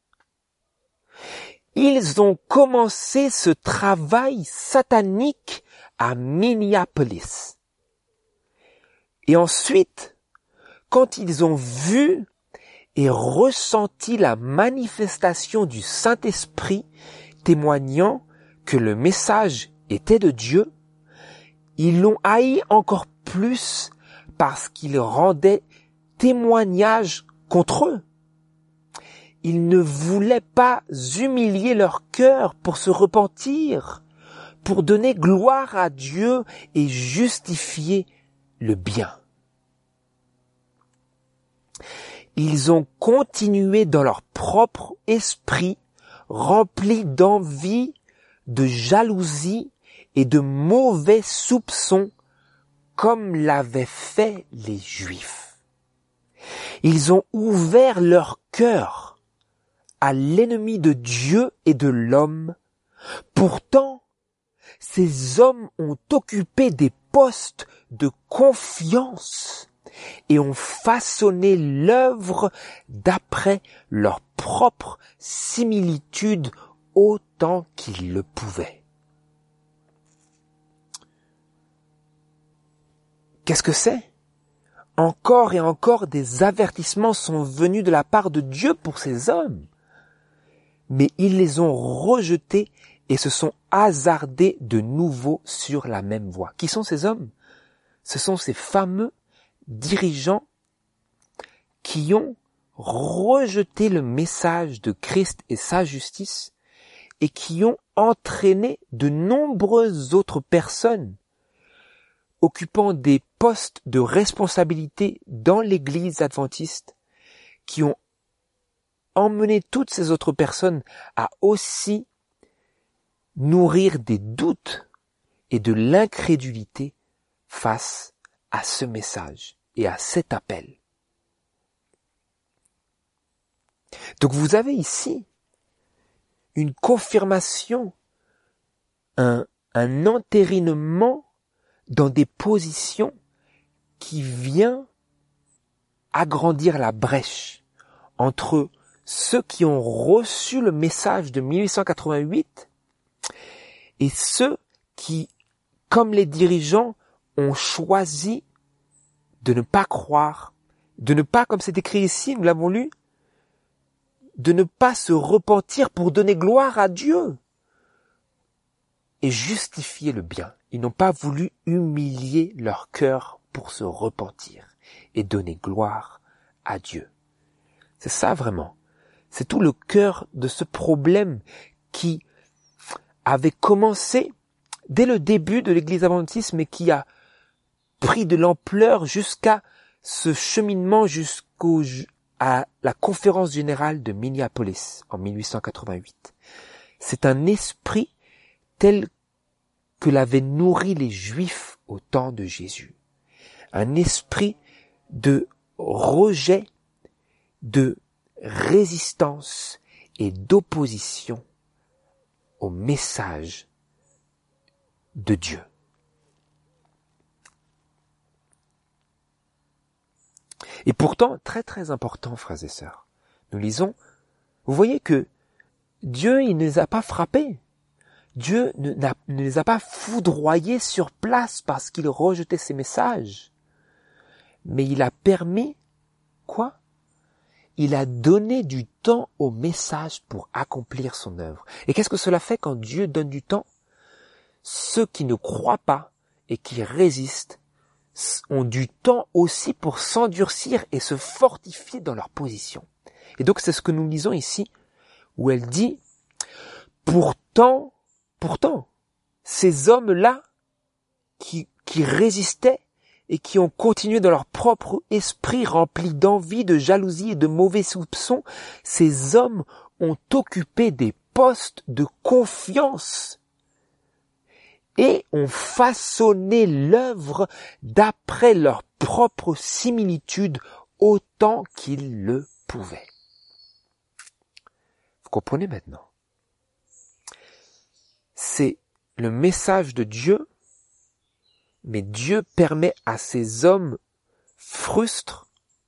Ils ont commencé ce travail satanique à Minneapolis. Et ensuite, quand ils ont vu et ressenti la manifestation du Saint-Esprit témoignant que le message était de Dieu, ils l'ont haï encore plus parce qu'il rendait témoignage contre eux. Ils ne voulaient pas humilier leur cœur pour se repentir, pour donner gloire à Dieu et justifier le bien. Ils ont continué dans leur propre esprit, rempli d'envie, de jalousie et de mauvais soupçons, comme l'avaient fait les Juifs. Ils ont ouvert leur cœur à l'ennemi de Dieu et de l'homme. Pourtant, ces hommes ont occupé des postes de confiance et ont façonné l'œuvre d'après leur propre similitude autant qu'ils le pouvaient. Qu'est-ce que c'est ? Encore et encore des avertissements sont venus de la part de Dieu pour ces hommes. Mais ils les ont rejetés et se sont hasardés de nouveau sur la même voie. Qui sont ces hommes ? Ce sont ces fameux dirigeants qui ont rejeté le message de Christ et sa justice et qui ont entraîné de nombreuses autres personnes occupant des postes de responsabilité dans l'Église adventiste, qui ont emmené toutes ces autres personnes à aussi nourrir des doutes et de l'incrédulité face à ce message et à cet appel. Donc vous avez ici une confirmation, un entérinement dans des positions qui vient agrandir la brèche entre ceux qui ont reçu le message de 1888 et ceux qui, comme les dirigeants, ont choisi de ne pas croire, de ne pas, comme c'est écrit ici, nous l'avons lu, de ne pas se repentir pour donner gloire à Dieu et justifier le bien. Ils n'ont pas voulu humilier leur cœur pour se repentir et donner gloire à Dieu. C'est ça vraiment. C'est tout le cœur de ce problème qui avait commencé dès le début de l'Église adventiste, mais qui a pris de l'ampleur jusqu'à ce cheminement à la conférence générale de Minneapolis en 1888. C'est un esprit tel que l'avaient nourri les Juifs au temps de Jésus. Un esprit de rejet, de résistance et d'opposition au message de Dieu. Et pourtant, très très important, frères et sœurs, nous lisons, vous voyez que Dieu, il ne les a pas frappés. Dieu ne les a pas foudroyés sur place parce qu'il rejetait ses messages. Mais il a permis, quoi? Il a donné du temps au message pour accomplir son œuvre. Et qu'est-ce que cela fait quand Dieu donne du temps? Ceux qui ne croient pas et qui résistent ont du temps aussi pour s'endurcir et se fortifier dans leur position. Et donc c'est ce que nous lisons ici, où elle dit, pourtant, ces hommes-là qui résistaient et qui ont continué dans leur propre esprit rempli d'envie, de jalousie et de mauvais soupçons, ces hommes ont occupé des postes de confiance et ont façonné l'œuvre d'après leur propre similitude autant qu'ils le pouvaient. Vous comprenez maintenant? C'est le message de Dieu, mais Dieu permet à ces hommes frustres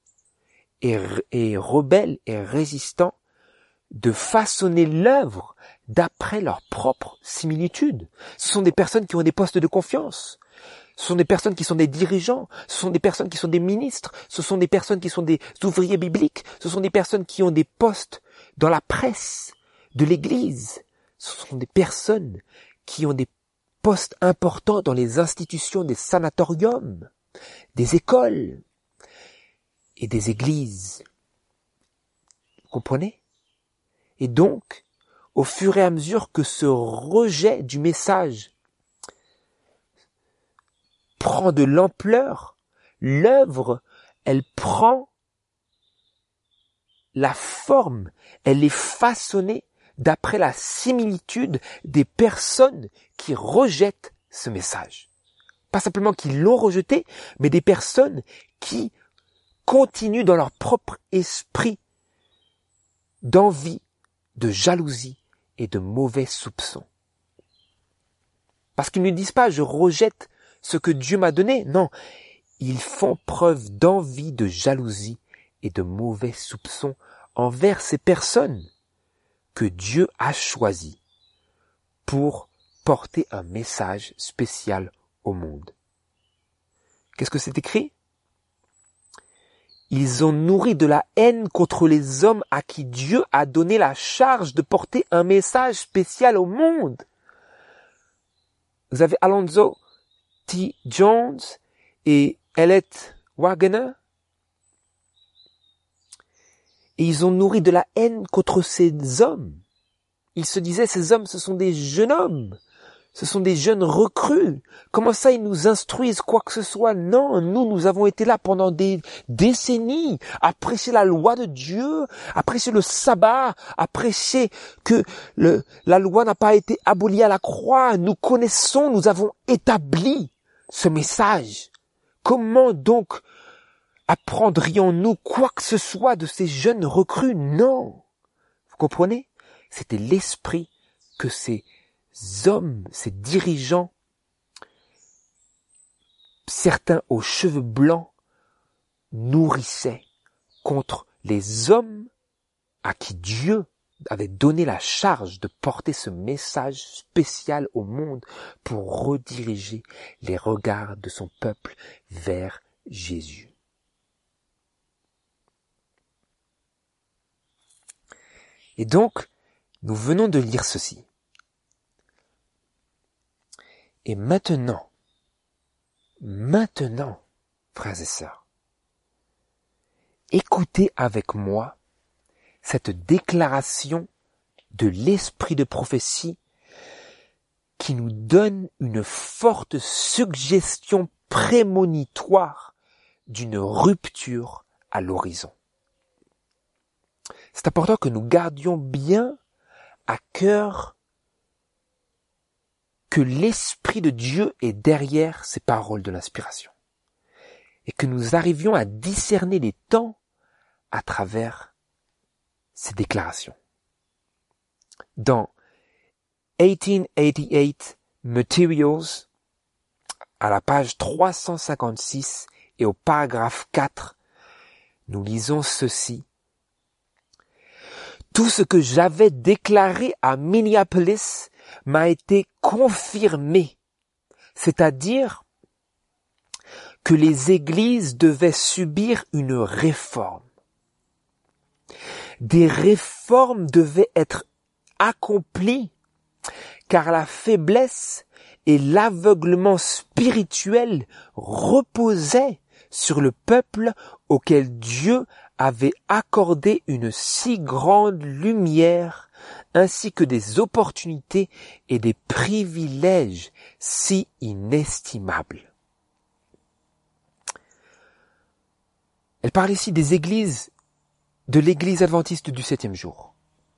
et rebelles et résistants de façonner l'œuvre d'après leur propre similitude. Ce sont des personnes qui ont des postes de confiance. Ce sont des personnes qui sont des dirigeants. Ce sont des personnes qui sont des ministres. Ce sont des personnes qui sont des ouvriers bibliques. Ce sont des personnes qui ont des postes dans la presse de l'Église. Ce sont des personnes qui ont des postes importants dans les institutions des sanatoriums, des écoles et des églises. Vous comprenez? Et donc, au fur et à mesure que ce rejet du message prend de l'ampleur, l'œuvre, elle prend la forme, elle est façonnée d'après la similitude des personnes qui rejettent ce message. Pas simplement qui l'ont rejeté, mais des personnes qui continuent dans leur propre esprit d'envie, de jalousie et de mauvais soupçons. Parce qu'ils ne disent pas « je rejette ce que Dieu m'a donné ». Non, ils font preuve d'envie, de jalousie et de mauvais soupçons envers ces personnes que Dieu a choisies pour porter un message spécial au monde. Qu'est-ce que c'est écrit? Ils ont nourri de la haine contre les hommes à qui Dieu a donné la charge de porter un message spécial au monde. Vous avez Alonzo T. Jones et Elliot Wagner. Et ils ont nourri de la haine contre ces hommes. Ils se disaient, ces hommes, ce sont des jeunes hommes. Ce sont des jeunes recrues. Comment ça, ils nous instruisent quoi que ce soit? Non, nous avons été là pendant des décennies, à prêcher la loi de Dieu, à prêcher le sabbat, à prêcher que la loi n'a pas été abolie à la croix. Nous connaissons, nous avons établi ce message. Comment donc apprendrions-nous quoi que ce soit de ces jeunes recrues? Non. Vous comprenez? C'était l'esprit que ces hommes, ces dirigeants, certains aux cheveux blancs, nourrissaient contre les hommes à qui Dieu avait donné la charge de porter ce message spécial au monde pour rediriger les regards de son peuple vers Jésus. Et donc, nous venons de lire ceci. Et maintenant, frères et sœurs, écoutez avec moi cette déclaration de l'esprit de prophétie qui nous donne une forte suggestion prémonitoire d'une rupture à l'horizon. C'est important que nous gardions bien à cœur que l'Esprit de Dieu est derrière ces paroles de l'inspiration et que nous arrivions à discerner les temps à travers ces déclarations. Dans 1888 Materials, à la page 356 et au paragraphe 4, nous lisons ceci. Tout ce que j'avais déclaré à Minneapolis m'a été confirmé, c'est-à-dire que les églises devaient subir une réforme. Des réformes devaient être accomplies car la faiblesse et l'aveuglement spirituel reposaient sur le peuple auquel Dieu avait accordé une si grande lumière ainsi que des opportunités et des privilèges si inestimables. Elle parle ici des églises, de l'église adventiste du 7e jour.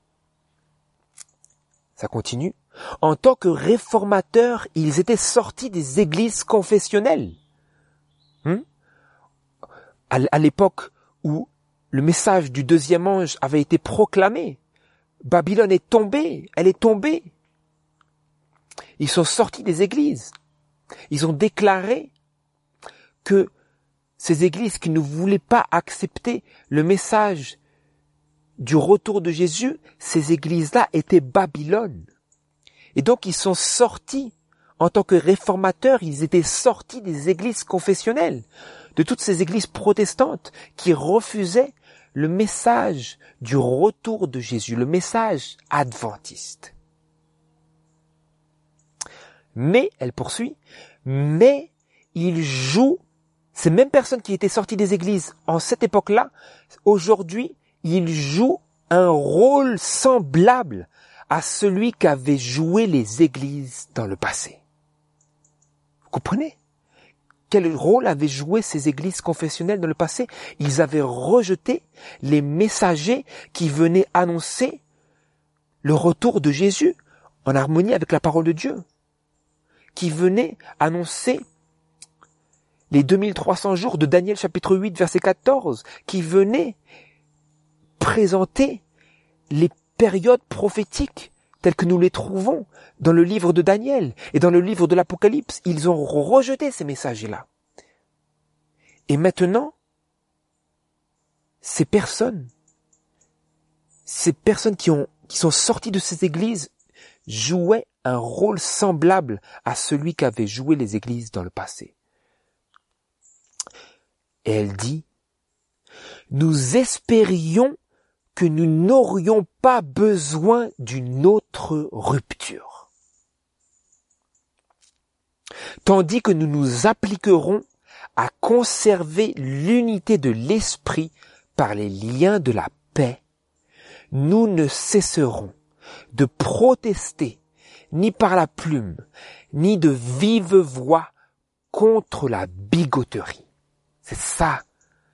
Ça continue. En tant que réformateurs, ils étaient sortis des églises confessionnelles. À l'époque où le message du deuxième ange avait été proclamé, Babylone est tombée, elle est tombée. Ils sont sortis des églises. Ils ont déclaré que ces églises qui ne voulaient pas accepter le message du retour de Jésus, ces églises-là étaient Babylone. Et donc ils sont sortis, en tant que réformateurs, ils étaient sortis des églises confessionnelles, de toutes ces églises protestantes qui refusaient le message du retour de Jésus, le message adventiste. Mais, elle poursuit, mais ils jouent, ces mêmes personnes qui étaient sorties des églises en cette époque-là, aujourd'hui, ils jouent un rôle semblable à celui qu'avaient joué les églises dans le passé. Vous comprenez? Quel rôle avaient joué ces églises confessionnelles dans le passé? Ils avaient rejeté les messagers qui venaient annoncer le retour de Jésus en harmonie avec la parole de Dieu, qui venaient annoncer les 2300 jours de Daniel chapitre 8 verset 14, qui venaient présenter les périodes prophétiques telles que nous les trouvons dans le livre de Daniel et dans le livre de l'Apocalypse. Ils ont rejeté ces messages-là. Et maintenant, ces personnes qui sont sorties de ces églises jouaient un rôle semblable à celui qu'avaient joué les églises dans le passé. Et elle dit, nous espérions que nous n'aurions pas besoin d'une autre rupture, tandis que nous nous appliquerons à conserver l'unité de l'esprit par les liens de la paix. Nous ne cesserons de protester ni par la plume, ni de vive voix contre la bigoterie. C'est ça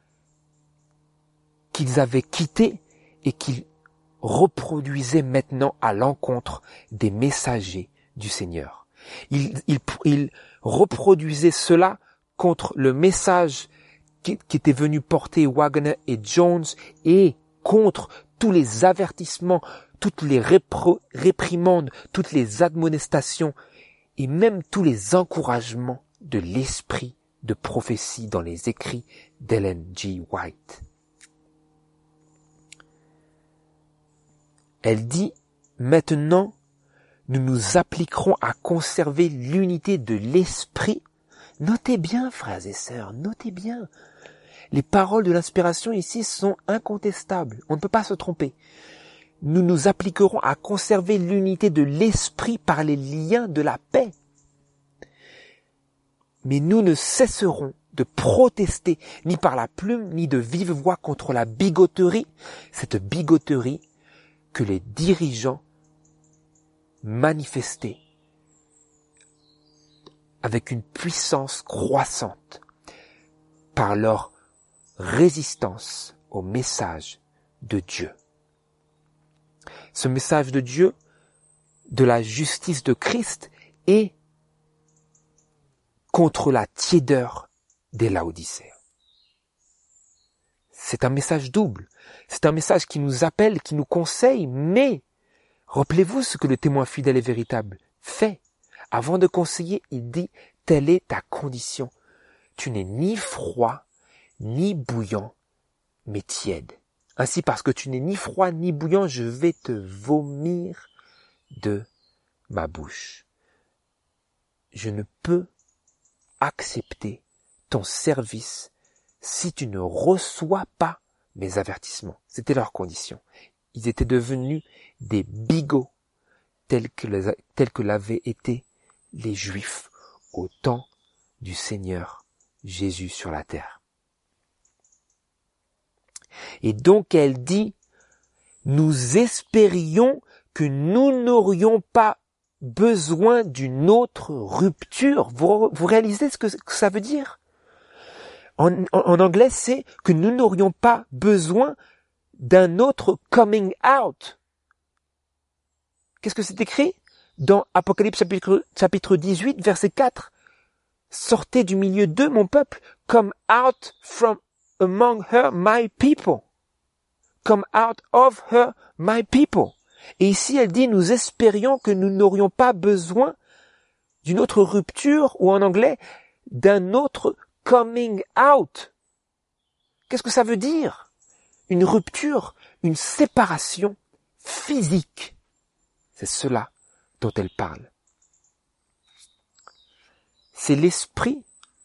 qu'ils avaient quitté et qu'ils reproduisaient maintenant à l'encontre des messagers du Seigneur. Ils reproduisaient cela contre le message qui était venu porter Wagner et Jones et contre tous les avertissements, toutes les réprimandes, toutes les admonestations et même tous les encouragements de l'esprit de prophétie dans les écrits d'Ellen G. White. Elle dit, maintenant, nous nous appliquerons à conserver l'unité de l'esprit. Notez bien, frères et sœurs, notez bien. Les paroles de l'inspiration ici sont incontestables. On ne peut pas se tromper. Nous nous appliquerons à conserver l'unité de l'esprit par les liens de la paix. Mais nous ne cesserons de protester ni par la plume, ni de vive voix contre la bigoterie, cette bigoterie que les dirigeants manifestaient avec une puissance croissante par leur résistance au message de Dieu. Ce message de Dieu, de la justice de Christ, est contre la tiédeur des Laodicéens. C'est un message double. C'est un message qui nous appelle, qui nous conseille, mais rappelez-vous ce que le témoin fidèle et véritable fait. Avant de conseiller, il dit, telle est ta condition. Tu n'es ni froid, ni bouillant, mais tiède. Ainsi, parce que tu n'es ni froid ni bouillant, je vais te vomir de ma bouche. Je ne peux accepter ton service si tu ne reçois pas mes avertissements. C'était leur condition. Ils étaient devenus des bigots tels que l'avaient été les Juifs au temps du Seigneur Jésus sur la terre. Et donc elle dit, nous espérions que nous n'aurions pas besoin d'une autre rupture. Vous réalisez ce que ça veut dire? En anglais, c'est que nous n'aurions pas besoin d'un autre coming out. Qu'est-ce que c'est écrit? Dans Apocalypse chapitre 18, verset 4. Sortez du milieu d'eux, mon peuple. Come out from among her, my people. Come out of her, my people. Et ici, elle dit, nous espérions que nous n'aurions pas besoin d'une autre rupture, ou en anglais, d'un autre coming out. Qu'est-ce que ça veut dire? Une rupture, une séparation physique. C'est cela dont elle parle. C'est l'esprit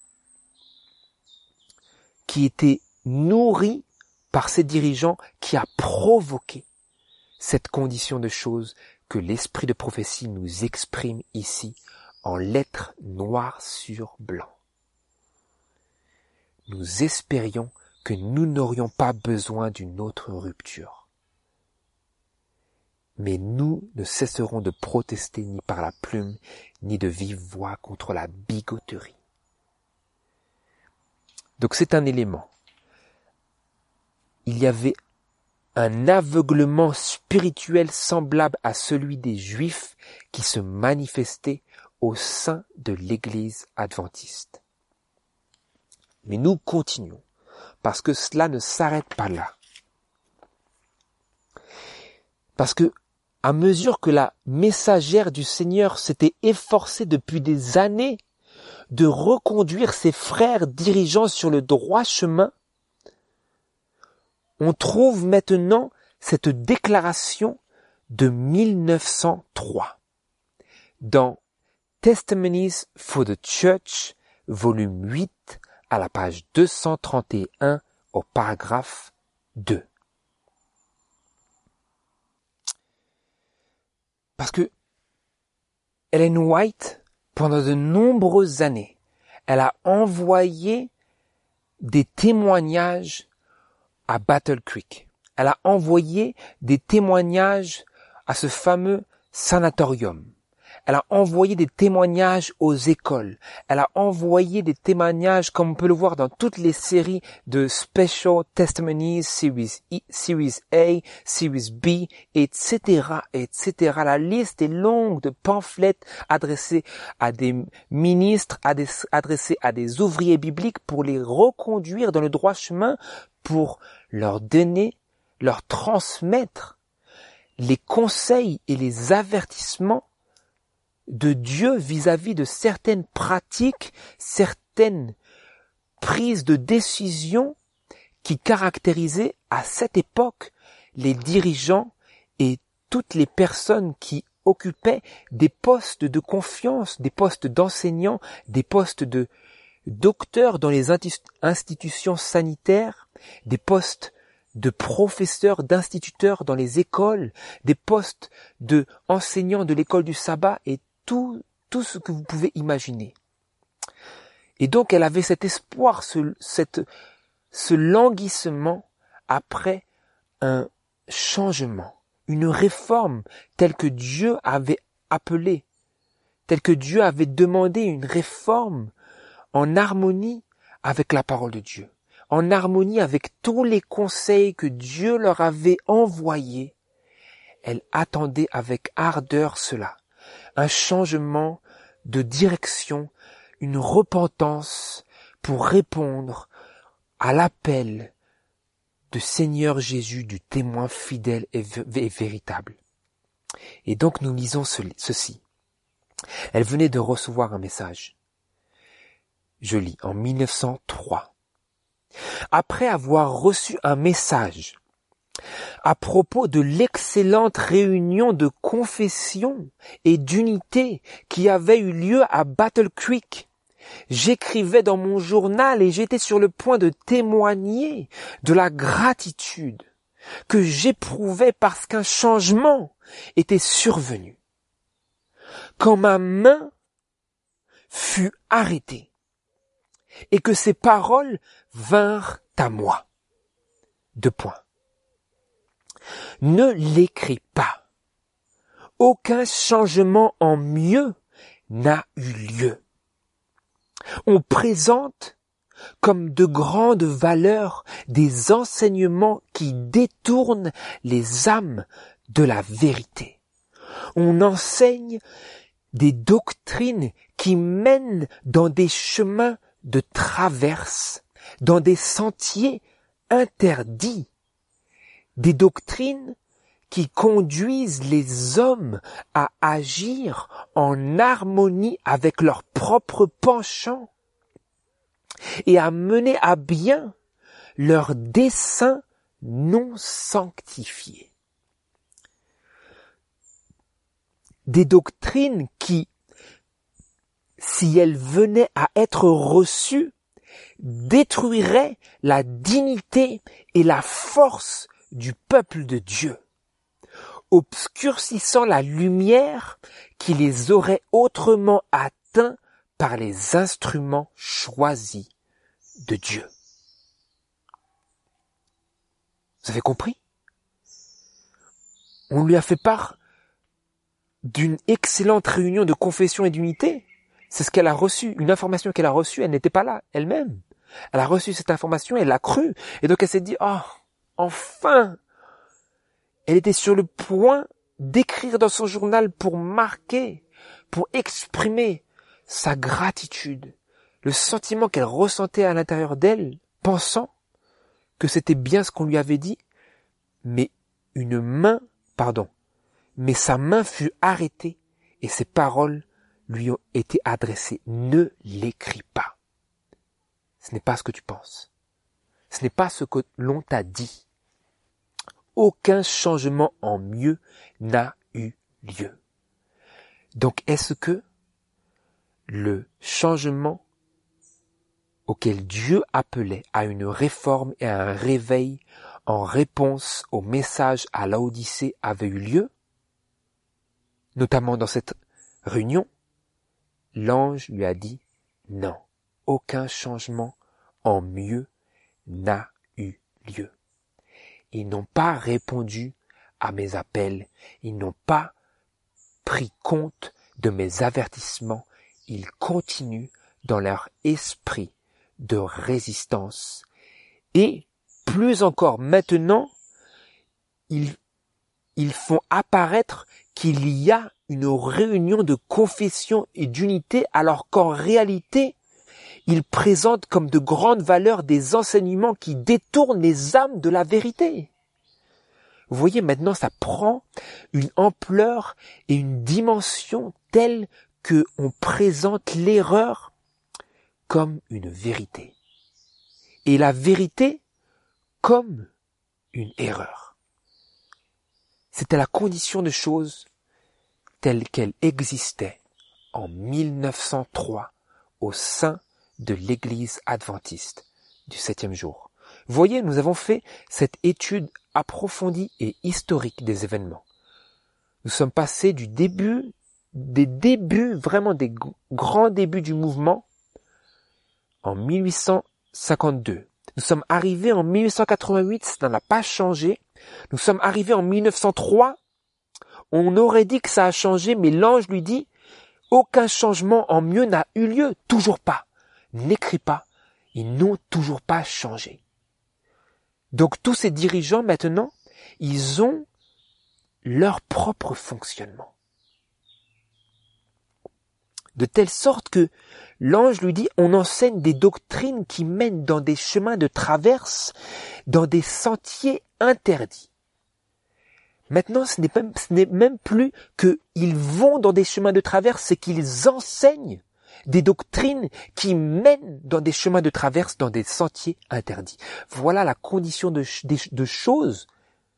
qui était nourri par ses dirigeants qui a provoqué cette condition de choses que l'esprit de prophétie nous exprime ici en lettres noires sur blanc. Nous espérions que nous n'aurions pas besoin d'une autre rupture. Mais nous ne cesserons de protester ni par la plume, ni de vive voix contre la bigoterie. Donc c'est un élément. Il y avait un aveuglement spirituel semblable à celui des Juifs qui se manifestait au sein de l'Église adventiste. Mais nous continuons, parce que cela ne s'arrête pas là. Parce que, à mesure que la messagère du Seigneur s'était efforcée depuis des années de reconduire ses frères dirigeants sur le droit chemin, on trouve maintenant cette déclaration de 1903 dans Testimonies for the Church, volume 8, à la page 231 au paragraphe 2. Parce que Ellen White, pendant de nombreuses années, elle a envoyé des témoignages à Battle Creek. Elle a envoyé des témoignages à ce fameux sanatorium. Elle a envoyé des témoignages aux écoles. Elle a envoyé des témoignages, comme on peut le voir dans toutes les séries de Special Testimonies, Series A, Series B, etc., etc. La liste est longue de pamphlets adressés à des ministres, adressés à des ouvriers bibliques pour les reconduire dans le droit chemin, pour leur donner, leur transmettre les conseils et les avertissements de Dieu vis-à-vis de certaines pratiques, certaines prises de décision qui caractérisaient à cette époque les dirigeants et toutes les personnes qui occupaient des postes de confiance, des postes d'enseignants, des postes de docteurs dans les institutions sanitaires, des postes de professeurs, d'instituteurs dans les écoles, des postes de enseignants de l'école du sabbat et tout ce que vous pouvez imaginer. Et donc elle avait cet espoir, ce languissement après un changement, une réforme telle que Dieu avait appelée, telle que Dieu avait demandé, une réforme en harmonie avec la parole de Dieu, en harmonie avec tous les conseils que Dieu leur avait envoyés. Elle attendait avec ardeur cela. Un changement de direction, une repentance pour répondre à l'appel de Seigneur Jésus, du témoin fidèle et véritable. Et donc nous lisons ceci. Elle venait de recevoir un message. Je lis en 1903. Après avoir reçu un message à propos de l'excellente réunion de confession et d'unité qui avait eu lieu à Battle Creek. J'écrivais dans mon journal et j'étais sur le point de témoigner de la gratitude que j'éprouvais parce qu'un changement était survenu. Quand ma main fut arrêtée et que ces paroles vinrent à moi. 2 points. Ne l'écris pas. Aucun changement en mieux n'a eu lieu. On présente comme de grandes valeurs des enseignements qui détournent les âmes de la vérité. On enseigne des doctrines qui mènent dans des chemins de traverse, dans des sentiers interdits, des doctrines qui conduisent les hommes à agir en harmonie avec leurs propres penchants et à mener à bien leurs desseins non sanctifiés. Des doctrines qui, si elles venaient à être reçues, détruiraient la dignité et la force du peuple de Dieu, obscurcissant la lumière qui les aurait autrement atteints par les instruments choisis de Dieu. Vous avez compris? On lui a fait part d'une excellente réunion de confession et d'unité. C'est ce qu'elle a reçu, une information qu'elle a reçue, elle n'était pas là elle-même. Elle a reçu cette information, elle l'a crue, et donc elle s'est dit, enfin! Elle était sur le point d'écrire dans son journal pour marquer, pour exprimer sa gratitude, le sentiment qu'elle ressentait à l'intérieur d'elle, pensant que c'était bien ce qu'on lui avait dit, mais sa main fut arrêtée et ses paroles lui ont été adressées. Ne l'écris pas. Ce n'est pas ce que tu penses. Ce n'est pas ce que l'on t'a dit. Aucun changement en mieux n'a eu lieu. Donc est-ce que le changement auquel Dieu appelait à une réforme et à un réveil en réponse au message à Laodicée avait eu lieu? Notamment dans cette réunion, l'ange lui a dit non, aucun changement en mieux n'a eu lieu. Ils n'ont pas répondu à mes appels, ils n'ont pas pris compte de mes avertissements, ils continuent dans leur esprit de résistance. Et plus encore maintenant, ils font apparaître qu'il y a une réunion de confession et d'unité, alors qu'en réalité, ils présentent comme de grandes valeurs des enseignements qui détournent les âmes de la vérité. Vous voyez, maintenant, ça prend une ampleur et une dimension telle que on présente l'erreur comme une vérité. Et la vérité comme une erreur. C'était la condition de choses telle qu'elle existait en 1903 au sein de l'Église adventiste du 7e jour. Vous voyez, nous avons fait cette étude approfondie et historique des événements. Nous sommes passés des débuts, vraiment des grands débuts du mouvement en 1852. Nous sommes arrivés en 1888, ça n'a pas changé. Nous sommes arrivés en 1903, on aurait dit que ça a changé, mais l'ange lui dit, aucun changement en mieux n'a eu lieu, toujours pas. N'écris pas, ils n'ont toujours pas changé. Donc tous ces dirigeants maintenant, ils ont leur propre fonctionnement. De telle sorte que l'ange lui dit, on enseigne des doctrines qui mènent dans des chemins de traverse, dans des sentiers interdits. Maintenant, ce n'est même plus qu'ils vont dans des chemins de traverse, c'est qu'ils enseignent des doctrines qui mènent dans des chemins de traverse, dans des sentiers interdits. Voilà la condition de choses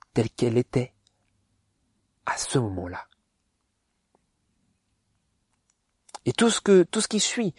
telle qu'elle était à ce moment-là. Et tout ce qui suit,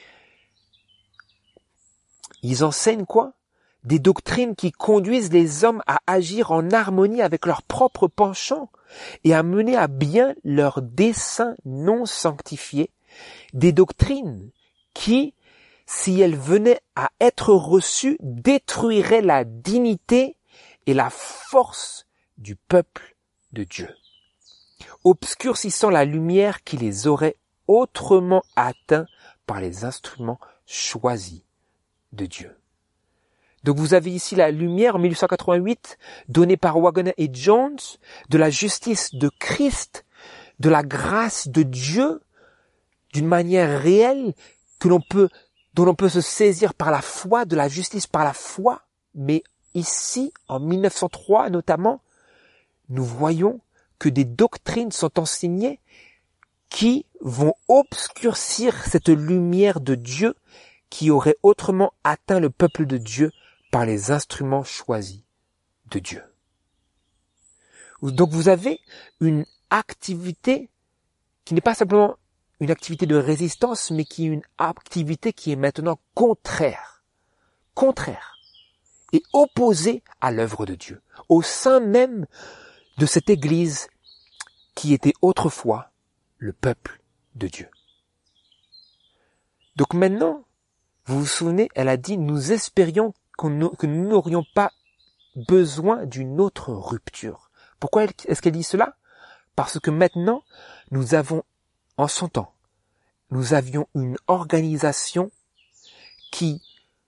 ils enseignent quoi? Des doctrines qui conduisent les hommes à agir en harmonie avec leurs propres penchants et à mener à bien leurs desseins non sanctifiés. Des doctrines qui, si elles venaient à être reçues, détruiraient la dignité et la force du peuple de Dieu, obscurcissant la lumière qui les aurait autrement atteints par les instruments choisis de Dieu. Donc vous avez ici la lumière en 1888 donnée par Waggoner et Jones, de la justice de Christ, de la grâce de Dieu, d'une manière réelle dont l'on peut se saisir par la foi, de la justice par la foi. Mais ici, en 1903 notamment, nous voyons que des doctrines sont enseignées qui vont obscurcir cette lumière de Dieu qui aurait autrement atteint le peuple de Dieu par les instruments choisis de Dieu. Donc vous avez une activité qui n'est pas simplement une activité de résistance, mais qui est une activité qui est maintenant contraire et opposée à l'œuvre de Dieu, au sein même de cette Église qui était autrefois le peuple de Dieu. Donc maintenant, vous vous souvenez, elle a dit, nous espérions que nous n'aurions pas besoin d'une autre rupture. Pourquoi est-ce qu'elle dit cela? Parce que maintenant, nous avons, en son temps, nous avions une organisation qui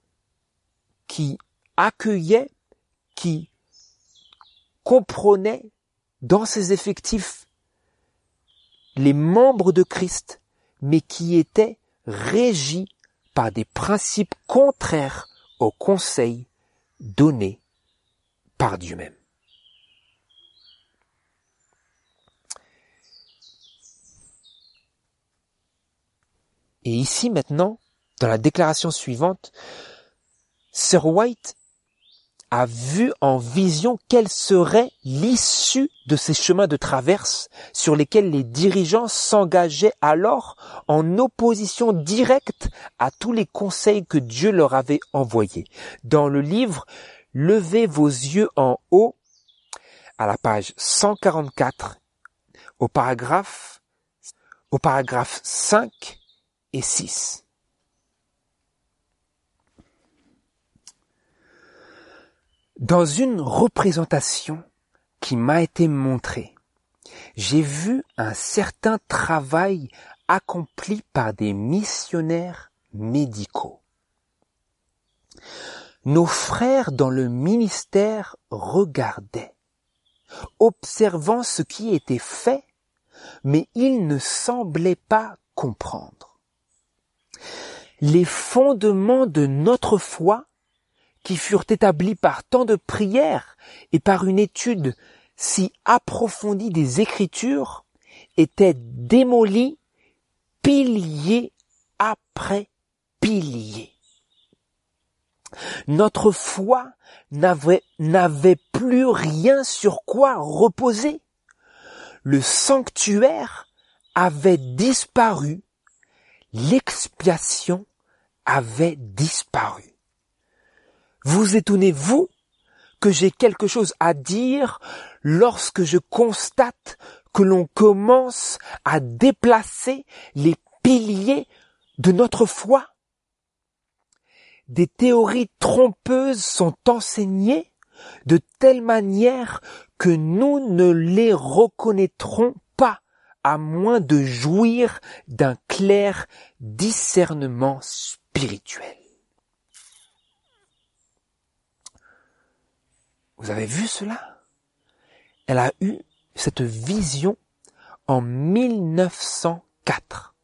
accueillait, qui comprenait dans ses effectifs les membres de Christ, mais qui était régie par des principes contraires au conseil donné par Dieu même. Et ici maintenant, dans la déclaration suivante, Sir White a vu en vision quelle serait l'issue de ces chemins de traverse sur lesquels les dirigeants s'engageaient alors en opposition directe à tous les conseils que Dieu leur avait envoyés. Dans le livre « Levez vos yeux en haut », à la page 144, au paragraphe 5 et 6. Dans une représentation qui m'a été montrée, j'ai vu un certain travail accompli par des missionnaires médicaux. Nos frères dans le ministère regardaient, observant ce qui était fait, mais ils ne semblaient pas comprendre. Les fondements de notre foi qui furent établis par tant de prières et par une étude si approfondie des Écritures, étaient démolis pilier après pilier. Notre foi n'avait plus rien sur quoi reposer. Le sanctuaire avait disparu, l'expiation avait disparu. Vous étonnez-vous que j'ai quelque chose à dire lorsque je constate que l'on commence à déplacer les piliers de notre foi? Des théories trompeuses sont enseignées de telle manière que nous ne les reconnaîtrons pas à moins de jouir d'un clair discernement spirituel. Vous avez vu cela? Elle a eu cette vision en 1904.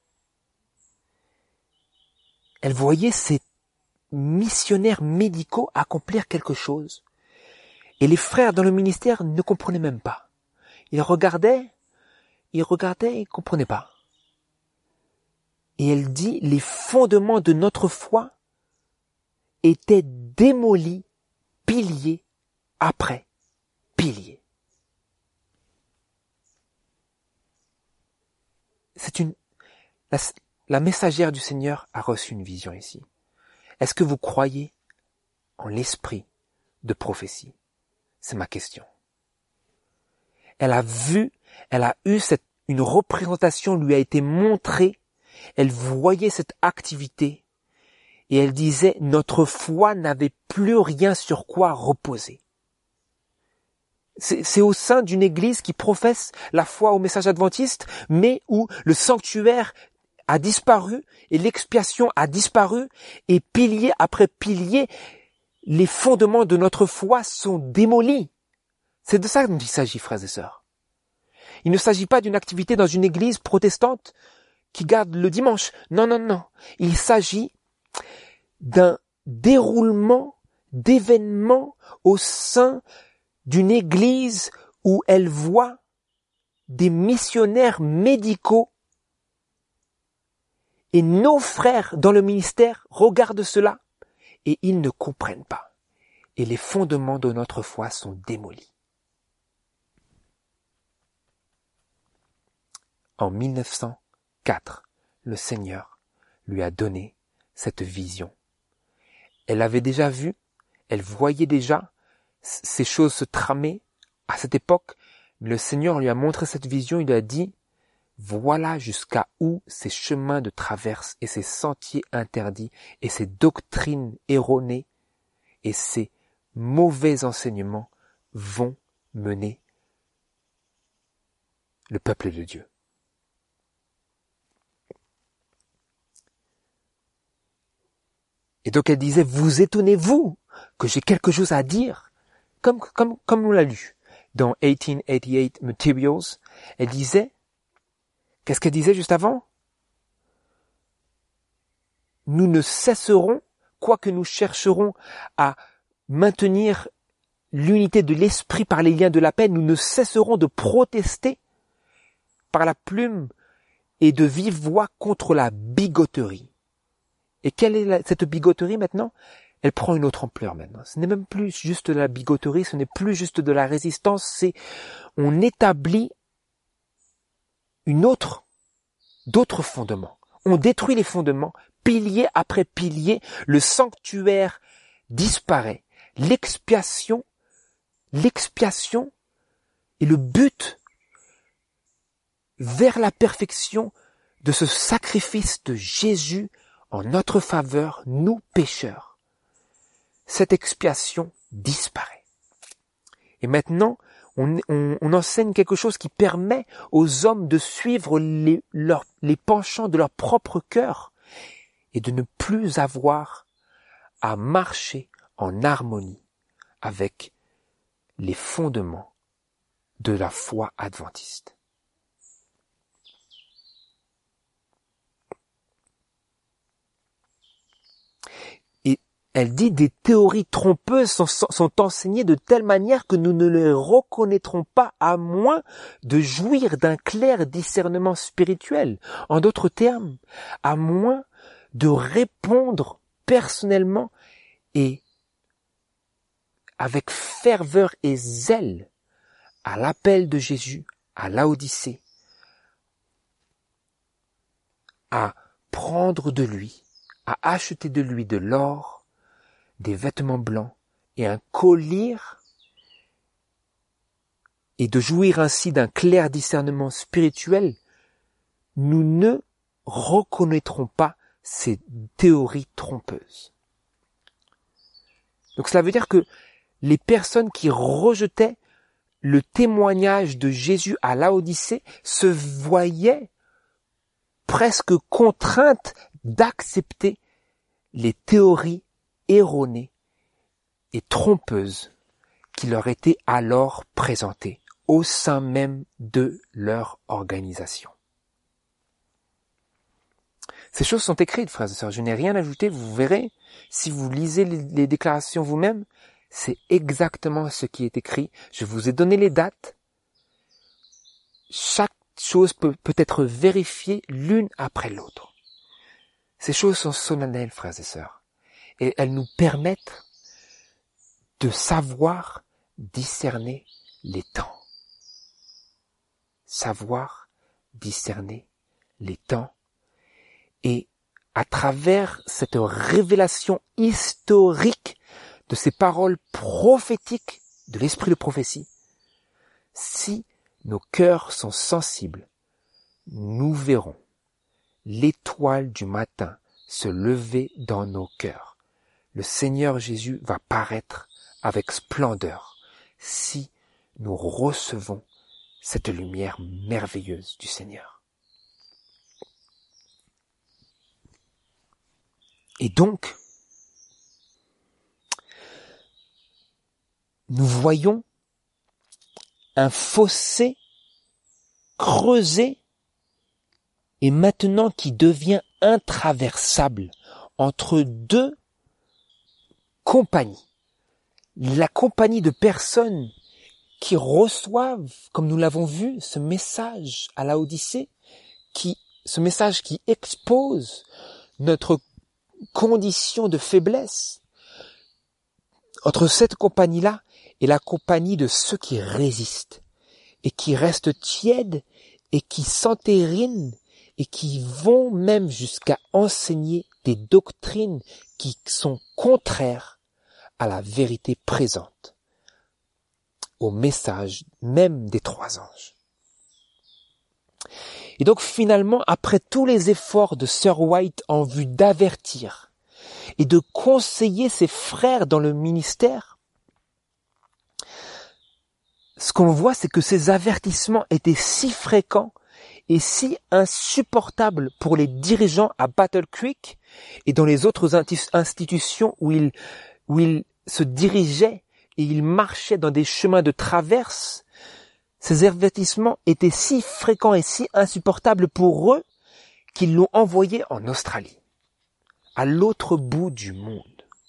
Elle voyait ces missionnaires médicaux accomplir quelque chose. Et les frères dans le ministère ne comprenaient même pas. Ils regardaient et ne comprenaient pas. Et elle dit, les fondements de notre foi étaient démolis, pilier après pilier. la messagère du Seigneur a reçu une vision ici. Est-ce que vous croyez en l'esprit de prophétie? C'est ma question. Elle a eu une représentation lui a été montrée, elle voyait cette activité et elle disait notre foi n'avait plus rien sur quoi reposer. C'est au sein d'une église qui professe la foi au message adventiste, mais où le sanctuaire a disparu et l'expiation a disparu et pilier après pilier, les fondements de notre foi sont démolis. C'est de ça dont il s'agit, frères et sœurs. Il ne s'agit pas d'une activité dans une église protestante qui garde le dimanche. Non, non, non. Il s'agit d'un déroulement d'événements au sein d'une église où elle voit des missionnaires médicaux et nos frères dans le ministère regardent cela et ils ne comprennent pas. Et les fondements de notre foi sont démolis. En 1904, le Seigneur lui a donné cette vision. Elle avait déjà vu, elle voyait déjà ces choses se tramer à cette époque, mais le Seigneur lui a montré cette vision, il lui a dit, voilà jusqu'à où ces chemins de traverse et ces sentiers interdits et ces doctrines erronées et ces mauvais enseignements vont mener le peuple de Dieu. Et donc elle disait, vous étonnez-vous que j'ai quelque chose à dire, comme on l'a lu dans 1888 Materials. Elle disait, qu'est-ce qu'elle disait juste avant? Nous ne cesserons, quoique nous chercherons à maintenir l'unité de l'esprit par les liens de la paix, nous ne cesserons de protester par la plume et de vive voix contre la bigoterie. Et quelle est cette bigoterie maintenant? Elle prend une autre ampleur maintenant. Ce n'est même plus juste de la bigoterie, ce n'est plus juste de la résistance, c'est on établit d'autres fondements. On détruit les fondements, pilier après pilier, le sanctuaire disparaît. L'expiation est le but vers la perfection de ce sacrifice de Jésus en notre faveur, nous pécheurs. Cette expiation disparaît. Et maintenant, on enseigne quelque chose qui permet aux hommes de suivre les penchants de leur propre cœur et de ne plus avoir à marcher en harmonie avec les fondements de la foi adventiste. Elle dit des théories trompeuses sont enseignées de telle manière que nous ne les reconnaîtrons pas à moins de jouir d'un clair discernement spirituel. En d'autres termes, à moins de répondre personnellement et avec ferveur et zèle à l'appel de Jésus à Laodicée, à prendre de lui, à acheter de lui de l'or, des vêtements blancs et un collier et de jouir ainsi d'un clair discernement spirituel, nous ne reconnaîtrons pas ces théories trompeuses. Donc cela veut dire que les personnes qui rejetaient le témoignage de Jésus à Laodicée se voyaient presque contraintes d'accepter les théories erronées et trompeuses qui leur étaient alors présentées au sein même de leur organisation. Ces choses sont écrites, frères et sœurs, je n'ai rien ajouté, vous verrez, si vous lisez les déclarations vous-même, c'est exactement ce qui est écrit. Je vous ai donné les dates. Chaque chose peut être vérifiée l'une après l'autre. Ces choses sont solennelles, frères et sœurs. Et elles nous permettent de savoir discerner les temps. Savoir discerner les temps, et à travers cette révélation historique de ces paroles prophétiques de l'esprit de prophétie, si nos cœurs sont sensibles, nous verrons l'étoile du matin se lever dans nos cœurs. Le Seigneur Jésus va paraître avec splendeur si nous recevons cette lumière merveilleuse du Seigneur. Et donc, nous voyons un fossé creusé et maintenant qui devient intraversable entre deux compagnies. La compagnie de personnes qui reçoivent, comme nous l'avons vu, ce message à Laodicée, ce message qui expose notre condition de faiblesse, entre cette compagnie-là et la compagnie de ceux qui résistent et qui restent tièdes et qui s'entérinent et qui vont même jusqu'à enseigner des doctrines qui sont contraires à la vérité présente, au message même des 3 anges. Et donc finalement, après tous les efforts de Sir White en vue d'avertir et de conseiller ses frères dans le ministère, ce qu'on voit, c'est que ces avertissements étaient si fréquents et si insupportables pour les dirigeants à Battle Creek et dans les autres institutions où ils se dirigeaient et ils marchaient dans des chemins de traverse. Ces avertissements étaient si fréquents et si insupportables pour eux qu'ils l'ont envoyé en Australie, à l'autre bout du monde.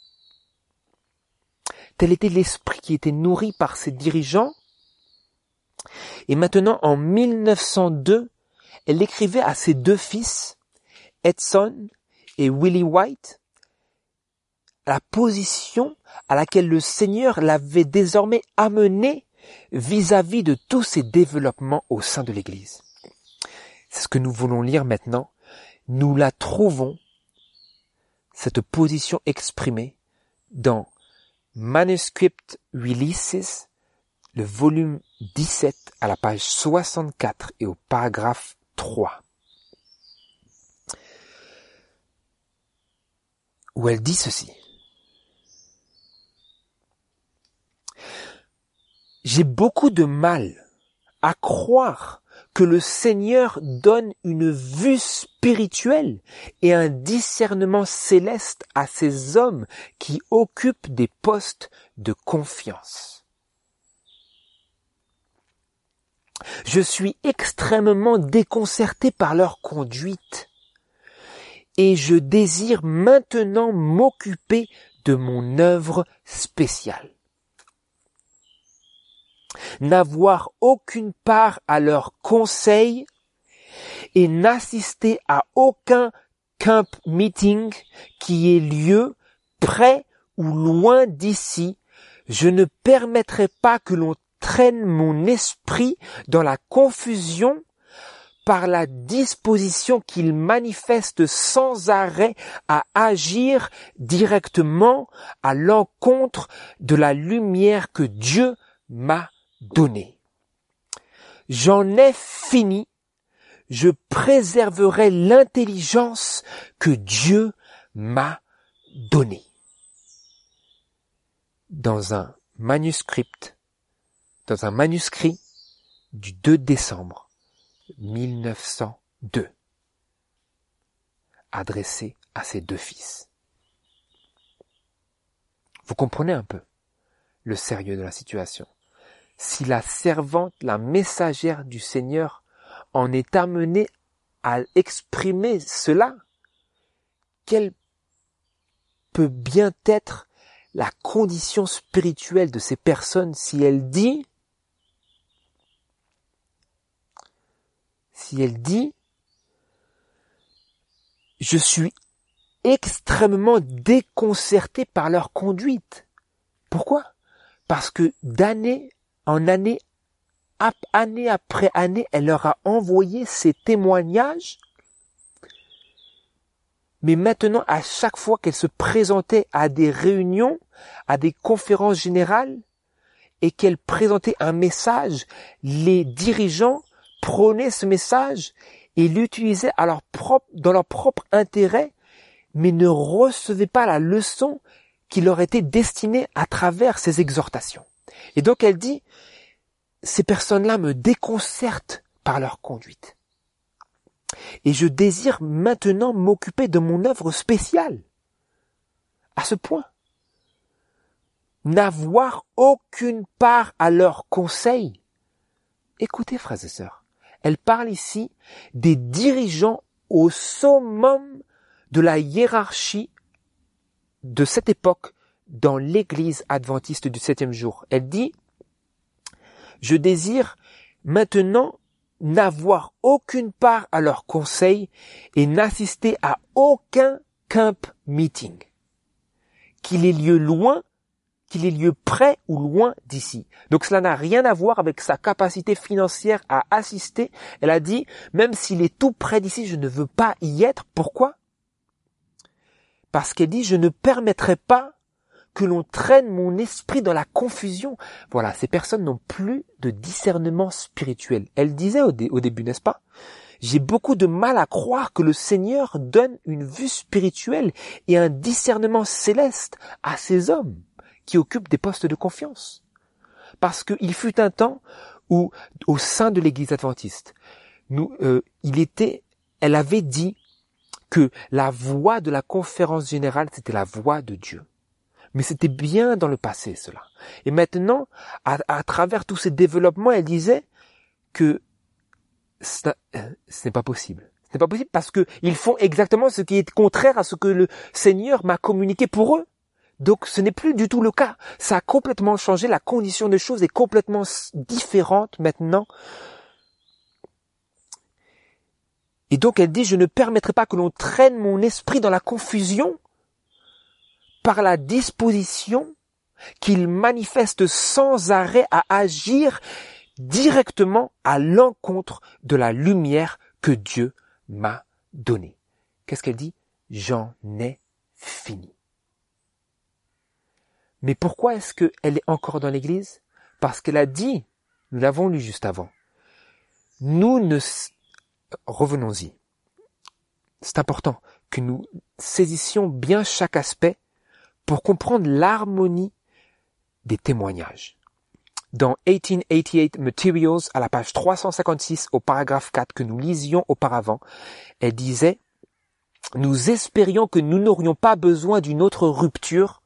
Tel était l'esprit qui était nourri par ces dirigeants. Et maintenant, en 1902, elle écrivait à ses 2 fils, Edson et Willie White, la position à laquelle le Seigneur l'avait désormais amené vis-à-vis de tous ces développements au sein de l'Église. C'est ce que nous voulons lire maintenant. Nous la trouvons, cette position exprimée, dans Manuscript Releases, le volume 17 à la page 64 et au paragraphe 3, où elle dit ceci. J'ai beaucoup de mal à croire que le Seigneur donne une vue spirituelle et un discernement céleste à ces hommes qui occupent des postes de confiance. Je suis extrêmement déconcerté par leur conduite et je désire maintenant m'occuper de mon œuvre spéciale. N'avoir aucune part à leurs conseils et n'assister à aucun camp meeting qui ait lieu près ou loin d'ici, je ne permettrai pas que l'on traîne mon esprit dans la confusion par la disposition qu'il manifeste sans arrêt à agir directement à l'encontre de la lumière que Dieu m'a donnée. J'en ai fini, je préserverai l'intelligence que Dieu m'a donnée. Dans un manuscrit du 2 décembre 1902, adressé à ses 2 fils. Vous comprenez un peu le sérieux de la situation. Si la servante, la messagère du Seigneur en est amenée à exprimer cela, quelle peut bien être la condition spirituelle de ces personnes si elle dit « Je suis extrêmement déconcerté par leur conduite ». Pourquoi ? Parce que d'année en année, année après année, elle leur a envoyé ces témoignages Mais maintenant, à chaque fois qu'elle se présentait à des réunions, à des conférences générales, et qu'elle présentait un message, les dirigeants prenaient ce message et l'utilisaient dans leur propre intérêt, mais ne recevaient pas la leçon qui leur était destinée à travers ces exhortations. Et donc elle dit, ces personnes-là me déconcertent par leur conduite. Et je désire maintenant m'occuper de mon œuvre spéciale. À ce point. N'avoir aucune part à leurs conseils. Écoutez, frères et sœurs, elle parle ici des dirigeants au summum de la hiérarchie de cette époque dans l'église adventiste du 7e jour. Elle dit, je désire maintenant n'avoir aucune part à leurs conseils et n'assister à aucun camp meeting. Qu'il ait lieu loin, qu'il ait lieu près ou loin d'ici. Donc cela n'a rien à voir avec sa capacité financière à assister. Elle a dit, même s'il est tout près d'ici, je ne veux pas y être. Pourquoi? Parce qu'elle dit, je ne permettrai pas que l'on traîne mon esprit dans la confusion. Voilà, ces personnes n'ont plus de discernement spirituel. Elle disait au début, n'est-ce pas? J'ai beaucoup de mal à croire que le Seigneur donne une vue spirituelle et un discernement céleste à ces hommes qui occupent des postes de confiance. Parce qu'il fut un temps où, au sein de l'Église adventiste, elle avait dit que la voix de la conférence générale, c'était la voix de Dieu. Mais c'était bien dans le passé, cela. Et maintenant, à travers tous ces développements, elle disait que ce n'est pas possible. Ce n'est pas possible parce que ils font exactement ce qui est contraire à ce que le Seigneur m'a communiqué pour eux. Donc ce n'est plus du tout le cas. Ça a complètement changé. La condition des choses est complètement différente maintenant. Et donc elle dit, je ne permettrai pas que l'on traîne mon esprit dans la confusion par la disposition qu'il manifeste sans arrêt à agir directement à l'encontre de la lumière que Dieu m'a donnée. Qu'est-ce qu'elle dit? J'en ai fini. Mais pourquoi est-ce qu'elle est encore dans l'église? Parce qu'elle a dit, nous l'avons lu juste avant, revenons-y. C'est important que nous saisissions bien chaque aspect pour comprendre l'harmonie des témoignages. Dans 1888 Materials, à la page 356, au paragraphe 4 que nous lisions auparavant, elle disait « Nous espérions que nous n'aurions pas besoin d'une autre rupture,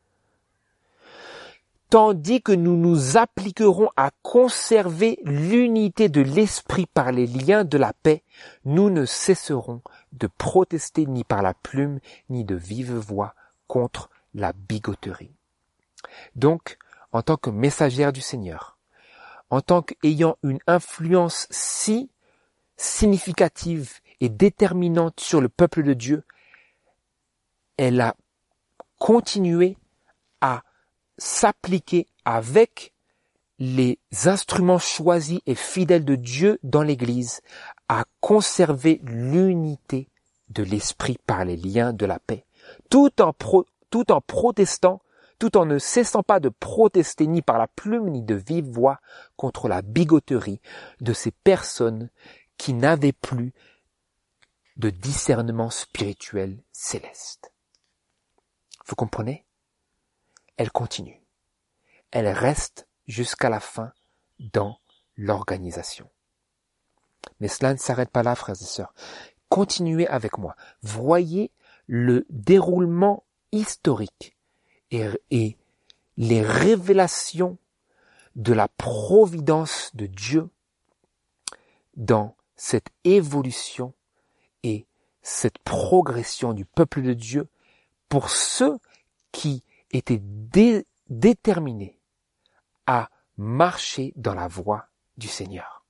tandis que nous nous appliquerons à conserver l'unité de l'esprit par les liens de la paix, nous ne cesserons de protester ni par la plume, ni de vive voix contre la bigoterie. » Donc, en tant que messagère du Seigneur, en tant qu'ayant une influence si significative et déterminante sur le peuple de Dieu, elle a continué à s'appliquer avec les instruments choisis et fidèles de Dieu dans l'Église à conserver l'unité de l'esprit par les liens de la paix, tout en protestant, tout en ne cessant pas de protester ni par la plume ni de vive voix contre la bigoterie de ces personnes qui n'avaient plus de discernement spirituel céleste. Vous comprenez? Elle continue. Elle reste jusqu'à la fin dans l'organisation. Mais cela ne s'arrête pas là, frères et sœurs. Continuez avec moi. Voyez le déroulement historique et les révélations de la providence de Dieu dans cette évolution et cette progression du peuple de Dieu pour ceux qui étaient déterminés à marcher dans la voie du Seigneur.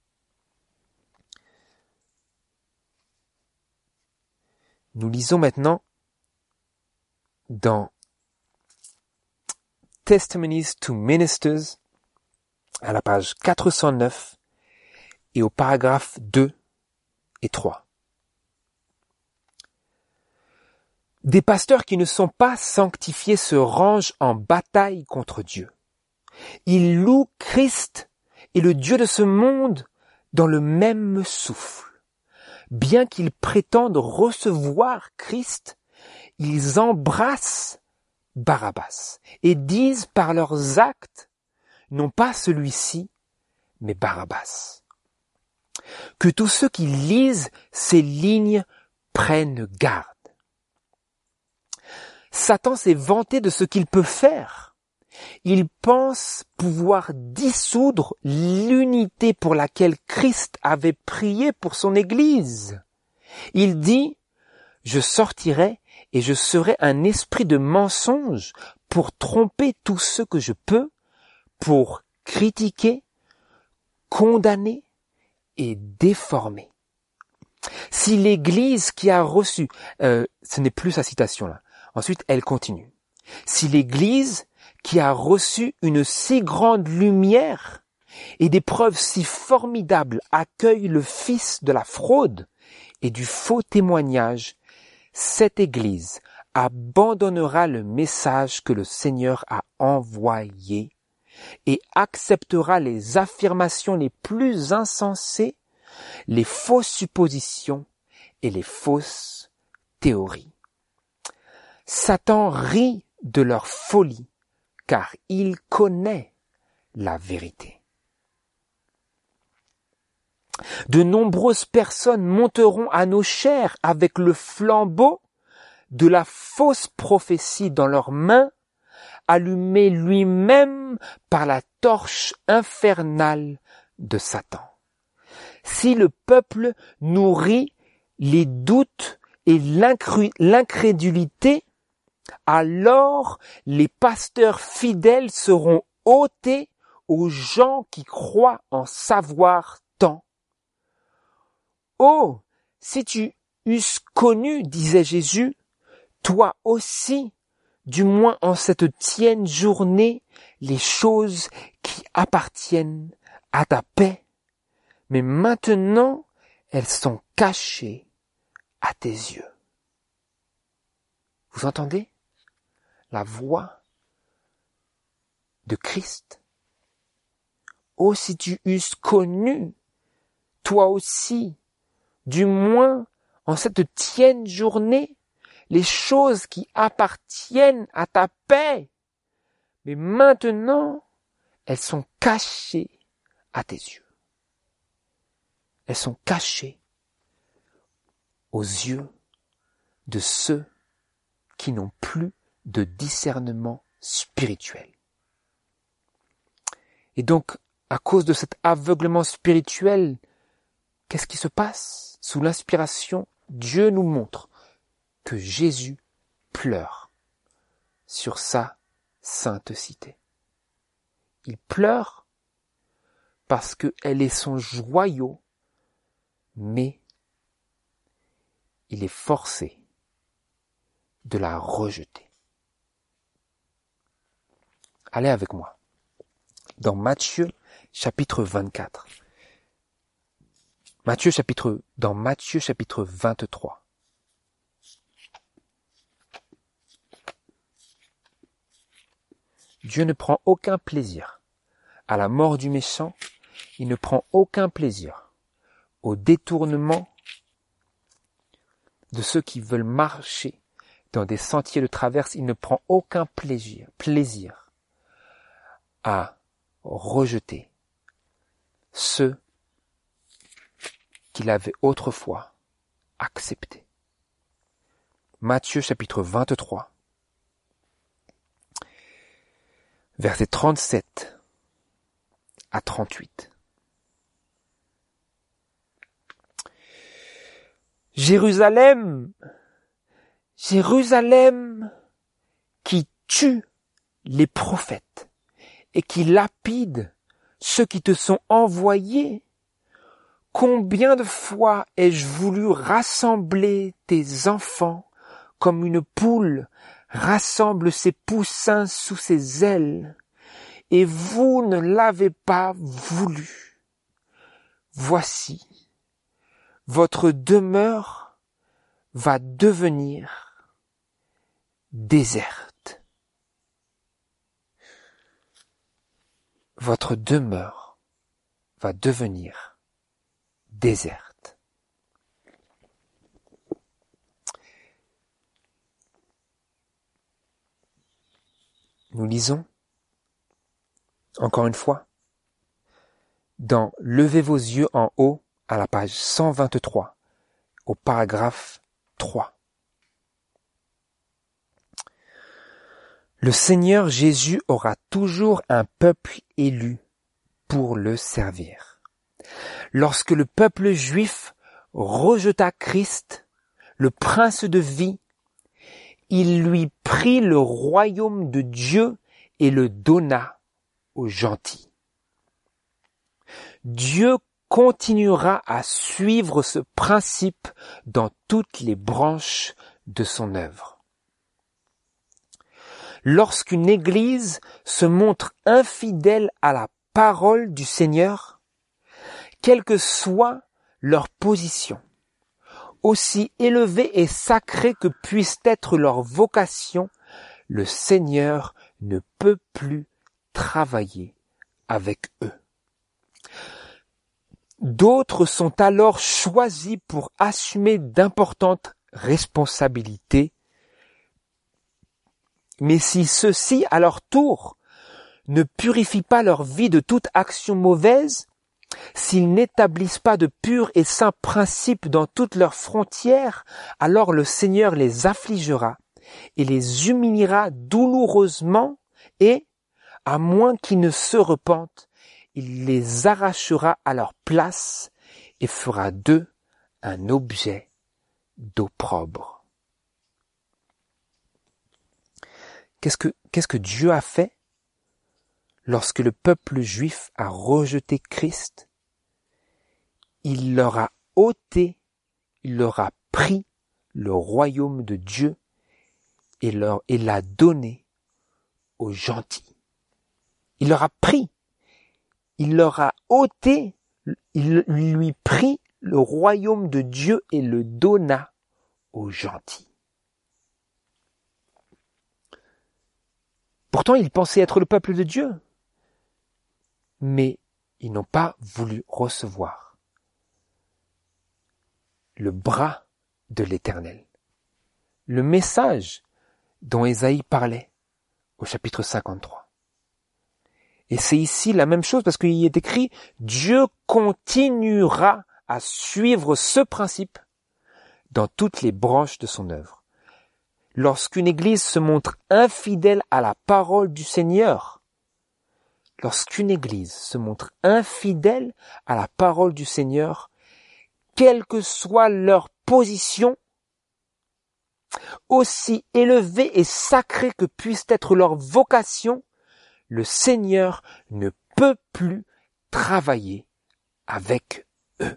Nous lisons maintenant dans Testimonies to Ministers à la page 409 et au paragraphe 2 et 3. Des pasteurs qui ne sont pas sanctifiés se rangent en bataille contre Dieu. Ils louent Christ et le Dieu de ce monde dans le même souffle. Bien qu'ils prétendent recevoir Christ, ils embrassent Barabbas et disent par leurs actes, non pas celui-ci, mais Barabbas. Que tous ceux qui lisent ces lignes prennent garde. Satan s'est vanté de ce qu'il peut faire. Il pense pouvoir dissoudre l'unité pour laquelle Christ avait prié pour son Église. Il dit, « Je sortirai et je serai un esprit de mensonge pour tromper tous ceux que je peux, pour critiquer, condamner et déformer. » Si l'Église qui a reçu, ce n'est plus sa citation là, ensuite elle continue. Si l'Église qui a reçu une si grande lumière et des preuves si formidables accueille le fils de la fraude et du faux témoignage, cette Église abandonnera le message que le Seigneur a envoyé et acceptera les affirmations les plus insensées, les fausses suppositions et les fausses théories. Satan rit de leur folie, car il connaît la vérité. De nombreuses personnes monteront à nos chairs avec le flambeau de la fausse prophétie dans leurs mains, allumé lui-même par la torche infernale de Satan. Si le peuple nourrit les doutes et l'incrédulité, alors les pasteurs fidèles seront ôtés aux gens qui croient en savoir tant. Oh, si tu eusses connu, disait Jésus, toi aussi, du moins en cette tienne journée, les choses qui appartiennent à ta paix. Mais maintenant, elles sont cachées à tes yeux. Vous entendez la voix de Christ? Oh, si tu eusses connu, toi aussi, du moins en cette tienne journée, les choses qui appartiennent à ta paix. Mais maintenant, elles sont cachées à tes yeux. Elles sont cachées aux yeux de ceux qui n'ont plus de discernement spirituel. Et donc, à cause de cet aveuglement spirituel, qu'est-ce qui se passe? Sous l'inspiration, Dieu nous montre que Jésus pleure sur sa sainte cité. Il pleure parce qu'elle est son joyau, mais il est forcé de la rejeter. Allez avec moi dans Matthieu chapitre 24. Dans Matthieu chapitre 23. Dieu ne prend aucun plaisir à la mort du méchant, il ne prend aucun plaisir au détournement de ceux qui veulent marcher dans des sentiers de traverse, il ne prend aucun plaisir à rejeter ceux qu'il avait autrefois acceptés. Matthieu chapitre 23, versets 37 à 38. Jérusalem, Jérusalem, qui tue les prophètes et qui lapide ceux qui te sont envoyés. Combien de fois ai-je voulu rassembler tes enfants comme une poule rassemble ses poussins sous ses ailes, et vous ne l'avez pas voulu. Voici, votre demeure va devenir déserte. Votre demeure va devenir déserte. Nous lisons, encore une fois, dans Levez vos yeux en haut à la page 123, au paragraphe 3. Le Seigneur Jésus aura toujours un peuple élu pour le servir. Lorsque le peuple juif rejeta Christ, le prince de vie, il lui prit le royaume de Dieu et le donna aux gentils. Dieu continuera à suivre ce principe dans toutes les branches de son œuvre. Lorsqu'une église se montre infidèle à la parole du Seigneur, quelle que soit leur position, aussi élevée et sacrée que puisse être leur vocation, le Seigneur ne peut plus travailler avec eux. D'autres sont alors choisis pour assumer d'importantes responsabilités. Mais si ceux-ci, à leur tour, ne purifient pas leur vie de toute action mauvaise, s'ils n'établissent pas de purs et saints principes dans toutes leurs frontières, alors le Seigneur les affligera et les humiliera douloureusement et, à moins qu'ils ne se repentent, il les arrachera à leur place et fera d'eux un objet d'opprobre. Qu'est-ce que Dieu a fait lorsque le peuple juif a rejeté Christ? Il leur a ôté, il leur a pris le royaume de Dieu et l'a donné aux gentils. Il leur a pris, il leur a ôté, il lui prit le royaume de Dieu et le donna aux gentils. Pourtant, ils pensaient être le peuple de Dieu, mais ils n'ont pas voulu recevoir le bras de l'Éternel, le message dont Ésaïe parlait au chapitre 53. Et c'est ici la même chose parce qu'il y est écrit « Dieu continuera à suivre ce principe dans toutes les branches de son œuvre. » Lorsqu'une église se montre infidèle à la parole du Seigneur, quelle que soit leur position, aussi élevée et sacrée que puisse être leur vocation, le Seigneur ne peut plus travailler avec eux.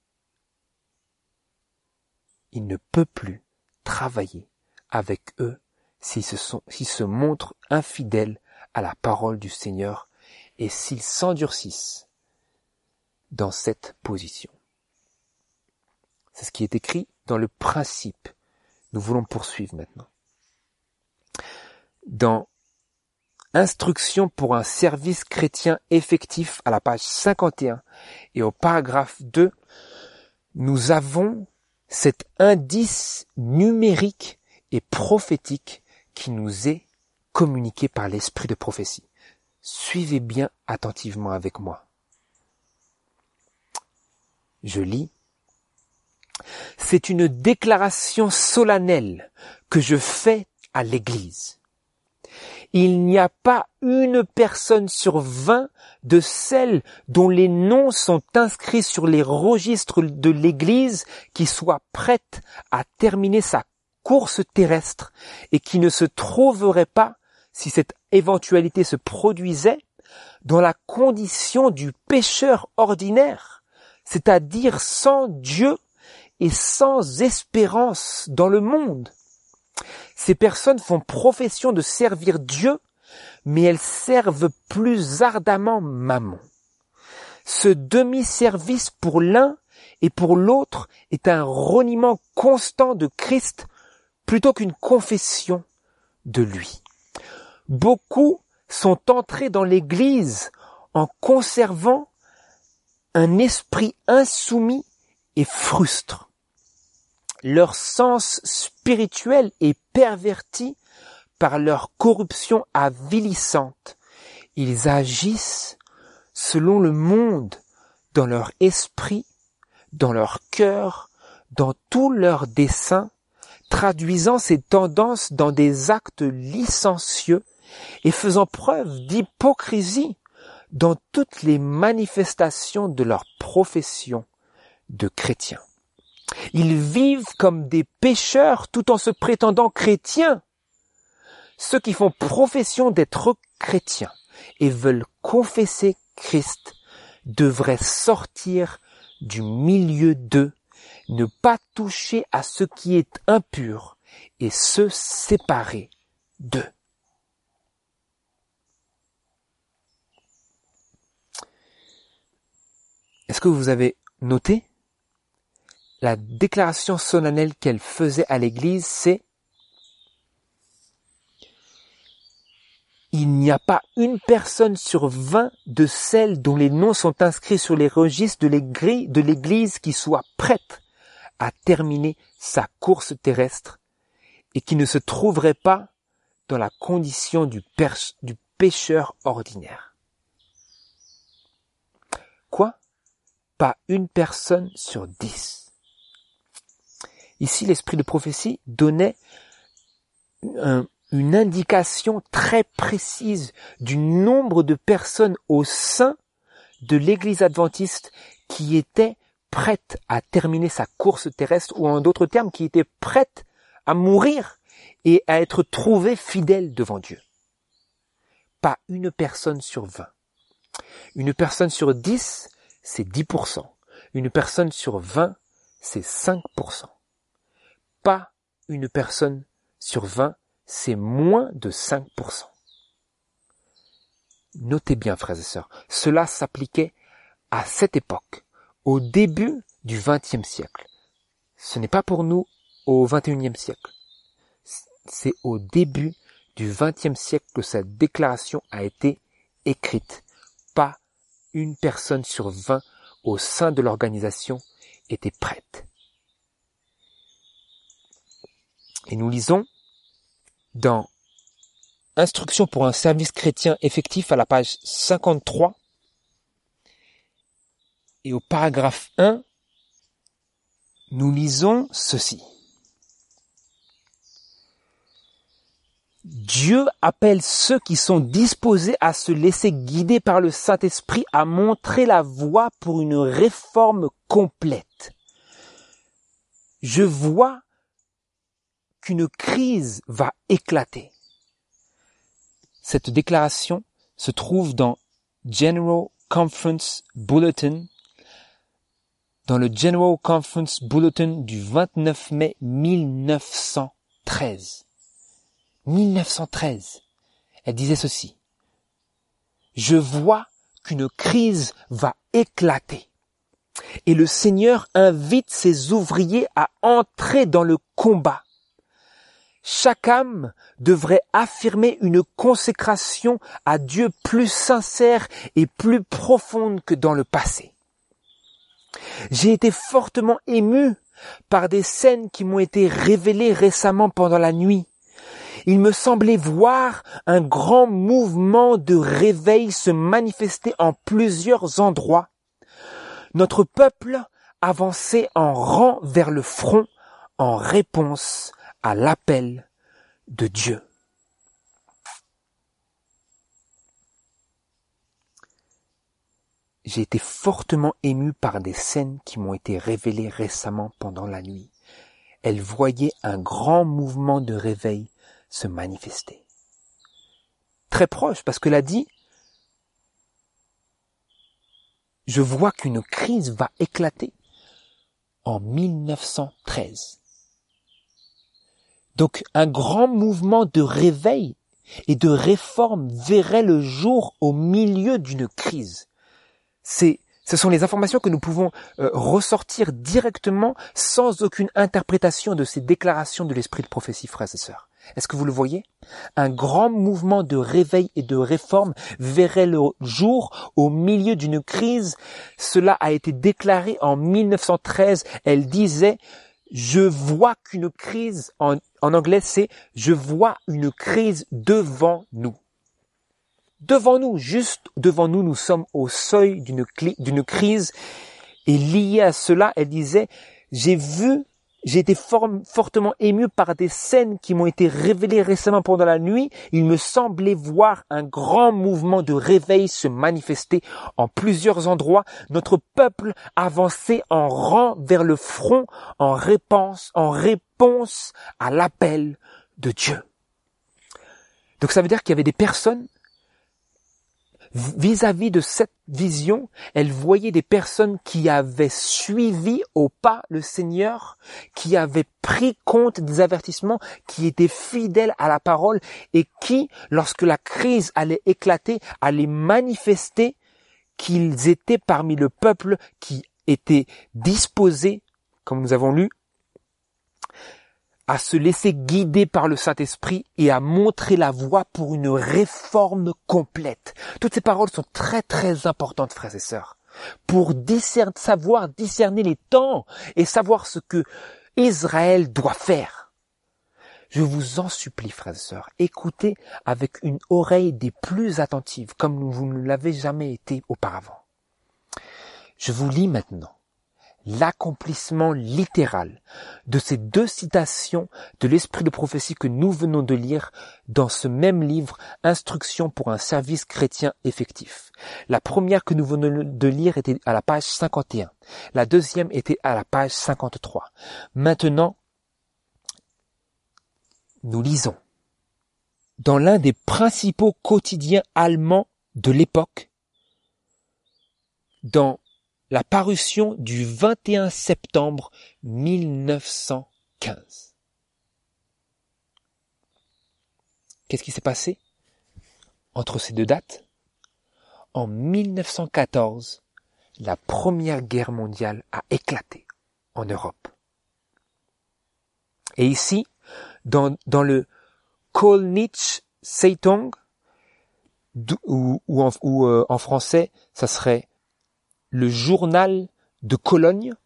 Il ne peut plus travailler avec eux s'ils se montrent infidèles à la parole du Seigneur et s'ils s'endurcissent dans cette position. C'est ce qui est écrit dans le principe. Nous voulons poursuivre maintenant. Dans Instruction pour un service chrétien effectif à la page 51 et au paragraphe 2, nous avons cet indice numérique et prophétique qui nous est communiqué par l'esprit de prophétie. Suivez bien attentivement avec moi. Je lis. C'est une déclaration solennelle que je fais à l'Église. Il n'y a pas une personne sur 20 de celles dont les noms sont inscrits sur les registres de l'Église qui soit prête à terminer sa course terrestre et qui ne se trouverait pas, si cette éventualité se produisait, dans la condition du pécheur ordinaire, c'est-à-dire sans Dieu et sans espérance dans le monde. Ces personnes font profession de servir Dieu, mais elles servent plus ardemment Mammon. Ce demi-service pour l'un et pour l'autre est un reniement constant de Christ plutôt qu'une confession de lui. Beaucoup sont entrés dans l'Église en conservant un esprit insoumis et frustre. Leur sens spirituel est perverti par leur corruption avilissante. Ils agissent selon le monde, dans leur esprit, dans leur cœur, dans tous leurs desseins, traduisant ces tendances dans des actes licencieux et faisant preuve d'hypocrisie dans toutes les manifestations de leur profession de chrétiens. Ils vivent comme des pécheurs tout en se prétendant chrétiens. Ceux qui font profession d'être chrétiens et veulent confesser Christ devraient sortir du milieu d'eux, ne pas toucher à ce qui est impur et se séparer d'eux. Est-ce que vous avez noté la déclaration solennelle qu'elle faisait à l'Église, c'est il n'y a pas une personne sur 20 de celles dont les noms sont inscrits sur les registres de l'Église qui soit prête à terminer sa course terrestre et qui ne se trouverait pas dans la condition du pécheur ordinaire. Quoi? Pas une personne sur 10. Ici, l'esprit de prophétie donnait une indication très précise du nombre de personnes au sein de l'Église adventiste qui étaient prêtes à terminer sa course terrestre, ou en d'autres termes, qui étaient prêtes à mourir et à être trouvées fidèles devant Dieu. Pas une personne sur 20. Une personne sur 10, c'est 10%. Une personne sur 20, c'est 5%. Pas une personne sur 20, c'est moins de 5%. Notez bien, frères et sœurs, cela s'appliquait à cette époque, au début du XXe siècle. Ce n'est pas pour nous au XXIe siècle. C'est au début du XXe siècle que cette déclaration a été écrite. Pas une personne sur 20 au sein de l'organisation était prête. Et nous lisons dans Instruction pour un service chrétien effectif à la page 53 et au paragraphe 1, nous lisons ceci. Dieu appelle ceux qui sont disposés à se laisser guider par le Saint-Esprit à montrer la voie pour une réforme complète. Je vois qu'une crise va éclater. Cette déclaration se trouve dans General Conference Bulletin, dans le General Conference Bulletin du 29 mai 1913. 1913. Elle disait ceci. Je vois qu'une crise va éclater. Et le Seigneur invite ses ouvriers à entrer dans le combat. Chaque âme devrait affirmer une consécration à Dieu plus sincère et plus profonde que dans le passé. J'ai été fortement ému par des scènes qui m'ont été révélées récemment pendant la nuit. Il me semblait voir un grand mouvement de réveil se manifester en plusieurs endroits. Notre peuple avançait en rang vers le front en réponse à l'appel de Dieu. J'ai été fortement ému par des scènes qui m'ont été révélées récemment pendant la nuit. Elles voyaient un grand mouvement de réveil se manifester. Très proche, parce que l'a dit, je vois qu'une crise va éclater en 1913. Donc un grand mouvement de réveil et de réforme verrait le jour au milieu d'une crise. Ce sont les informations que nous pouvons ressortir directement sans aucune interprétation de ces déclarations de l'esprit de prophétie, frères et sœurs. Est-ce que vous le voyez? Un grand mouvement de réveil et de réforme verrait le jour au milieu d'une crise. Cela a été déclaré en 1913. Elle disait « Je vois qu'une crise », en anglais c'est « Je vois une crise devant nous ». Devant nous, juste devant nous, nous sommes au seuil d'une crise. Et lié à cela, elle disait « J'ai été fortement ému par des scènes qui m'ont été révélées récemment pendant la nuit. Il me semblait voir un grand mouvement de réveil se manifester en plusieurs endroits. Notre peuple avançait en rang vers le front en réponse à l'appel de Dieu. » Donc ça veut dire qu'il y avait des personnes vis-à-vis de cette vision, elle voyait des personnes qui avaient suivi au pas le Seigneur, qui avaient pris compte des avertissements, qui étaient fidèles à la parole et qui, lorsque la crise allait éclater, allaient manifester qu'ils étaient parmi le peuple qui était disposé, comme nous avons lu, à se laisser guider par le Saint-Esprit et à montrer la voie pour une réforme complète. Toutes ces paroles sont très très importantes, frères et sœurs, pour savoir discerner les temps et savoir ce que Israël doit faire. Je vous en supplie, frères et sœurs, écoutez avec une oreille des plus attentives, comme vous ne l'avez jamais été auparavant. Je vous lis maintenant l'accomplissement littéral de ces deux citations de l'esprit de prophétie que nous venons de lire dans ce même livre, Instruction pour un service chrétien effectif. La première que nous venons de lire était à la page 51. La deuxième était à la page 53. Maintenant, nous lisons. Dans l'un des principaux quotidiens allemands de l'époque, dans la parution du 21 septembre 1915. Qu'est-ce qui s'est passé entre ces deux dates? En 1914, la Première Guerre mondiale a éclaté en Europe. Et ici, dans le Kölnische Zeitung, ou en français, ça serait le journal de Cologne,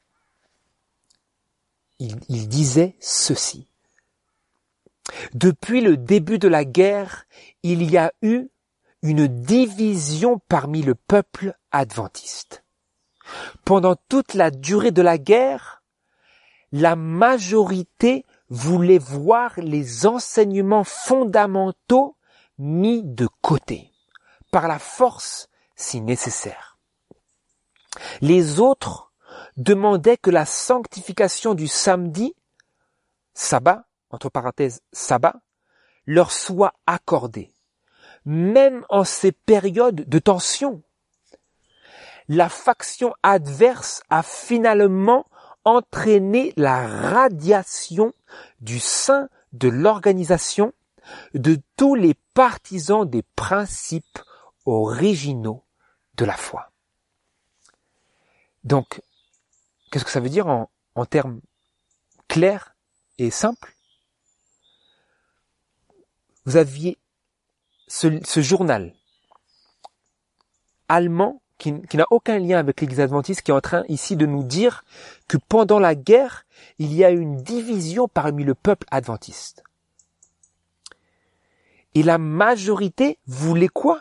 il disait ceci. Depuis le début de la guerre, il y a eu une division parmi le peuple adventiste. Pendant toute la durée de la guerre, la majorité voulait voir les enseignements fondamentaux mis de côté, par la force si nécessaire. Les autres demandaient que la sanctification du samedi, sabbat, entre parenthèses sabbat, leur soit accordée. Même en ces périodes de tension, la faction adverse a finalement entraîné la radiation du sein de l'organisation de tous les partisans des principes originaux de la foi. Donc, qu'est-ce que ça veut dire en termes clairs et simples? Vous aviez ce journal allemand qui n'a aucun lien avec l'Église adventiste, qui est en train ici de nous dire que pendant la guerre, il y a une division parmi le peuple adventiste. Et la majorité voulait quoi?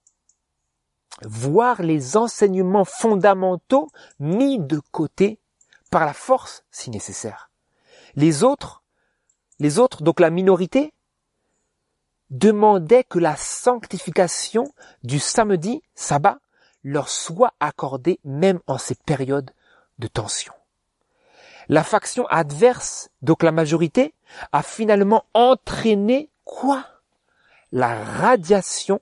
Voir les enseignements fondamentaux mis de côté par la force si nécessaire. Les autres, donc la minorité, demandaient que la sanctification du samedi, sabbat, leur soit accordée même en ces périodes de tension. La faction adverse, donc la majorité, a finalement entraîné quoi? La radiation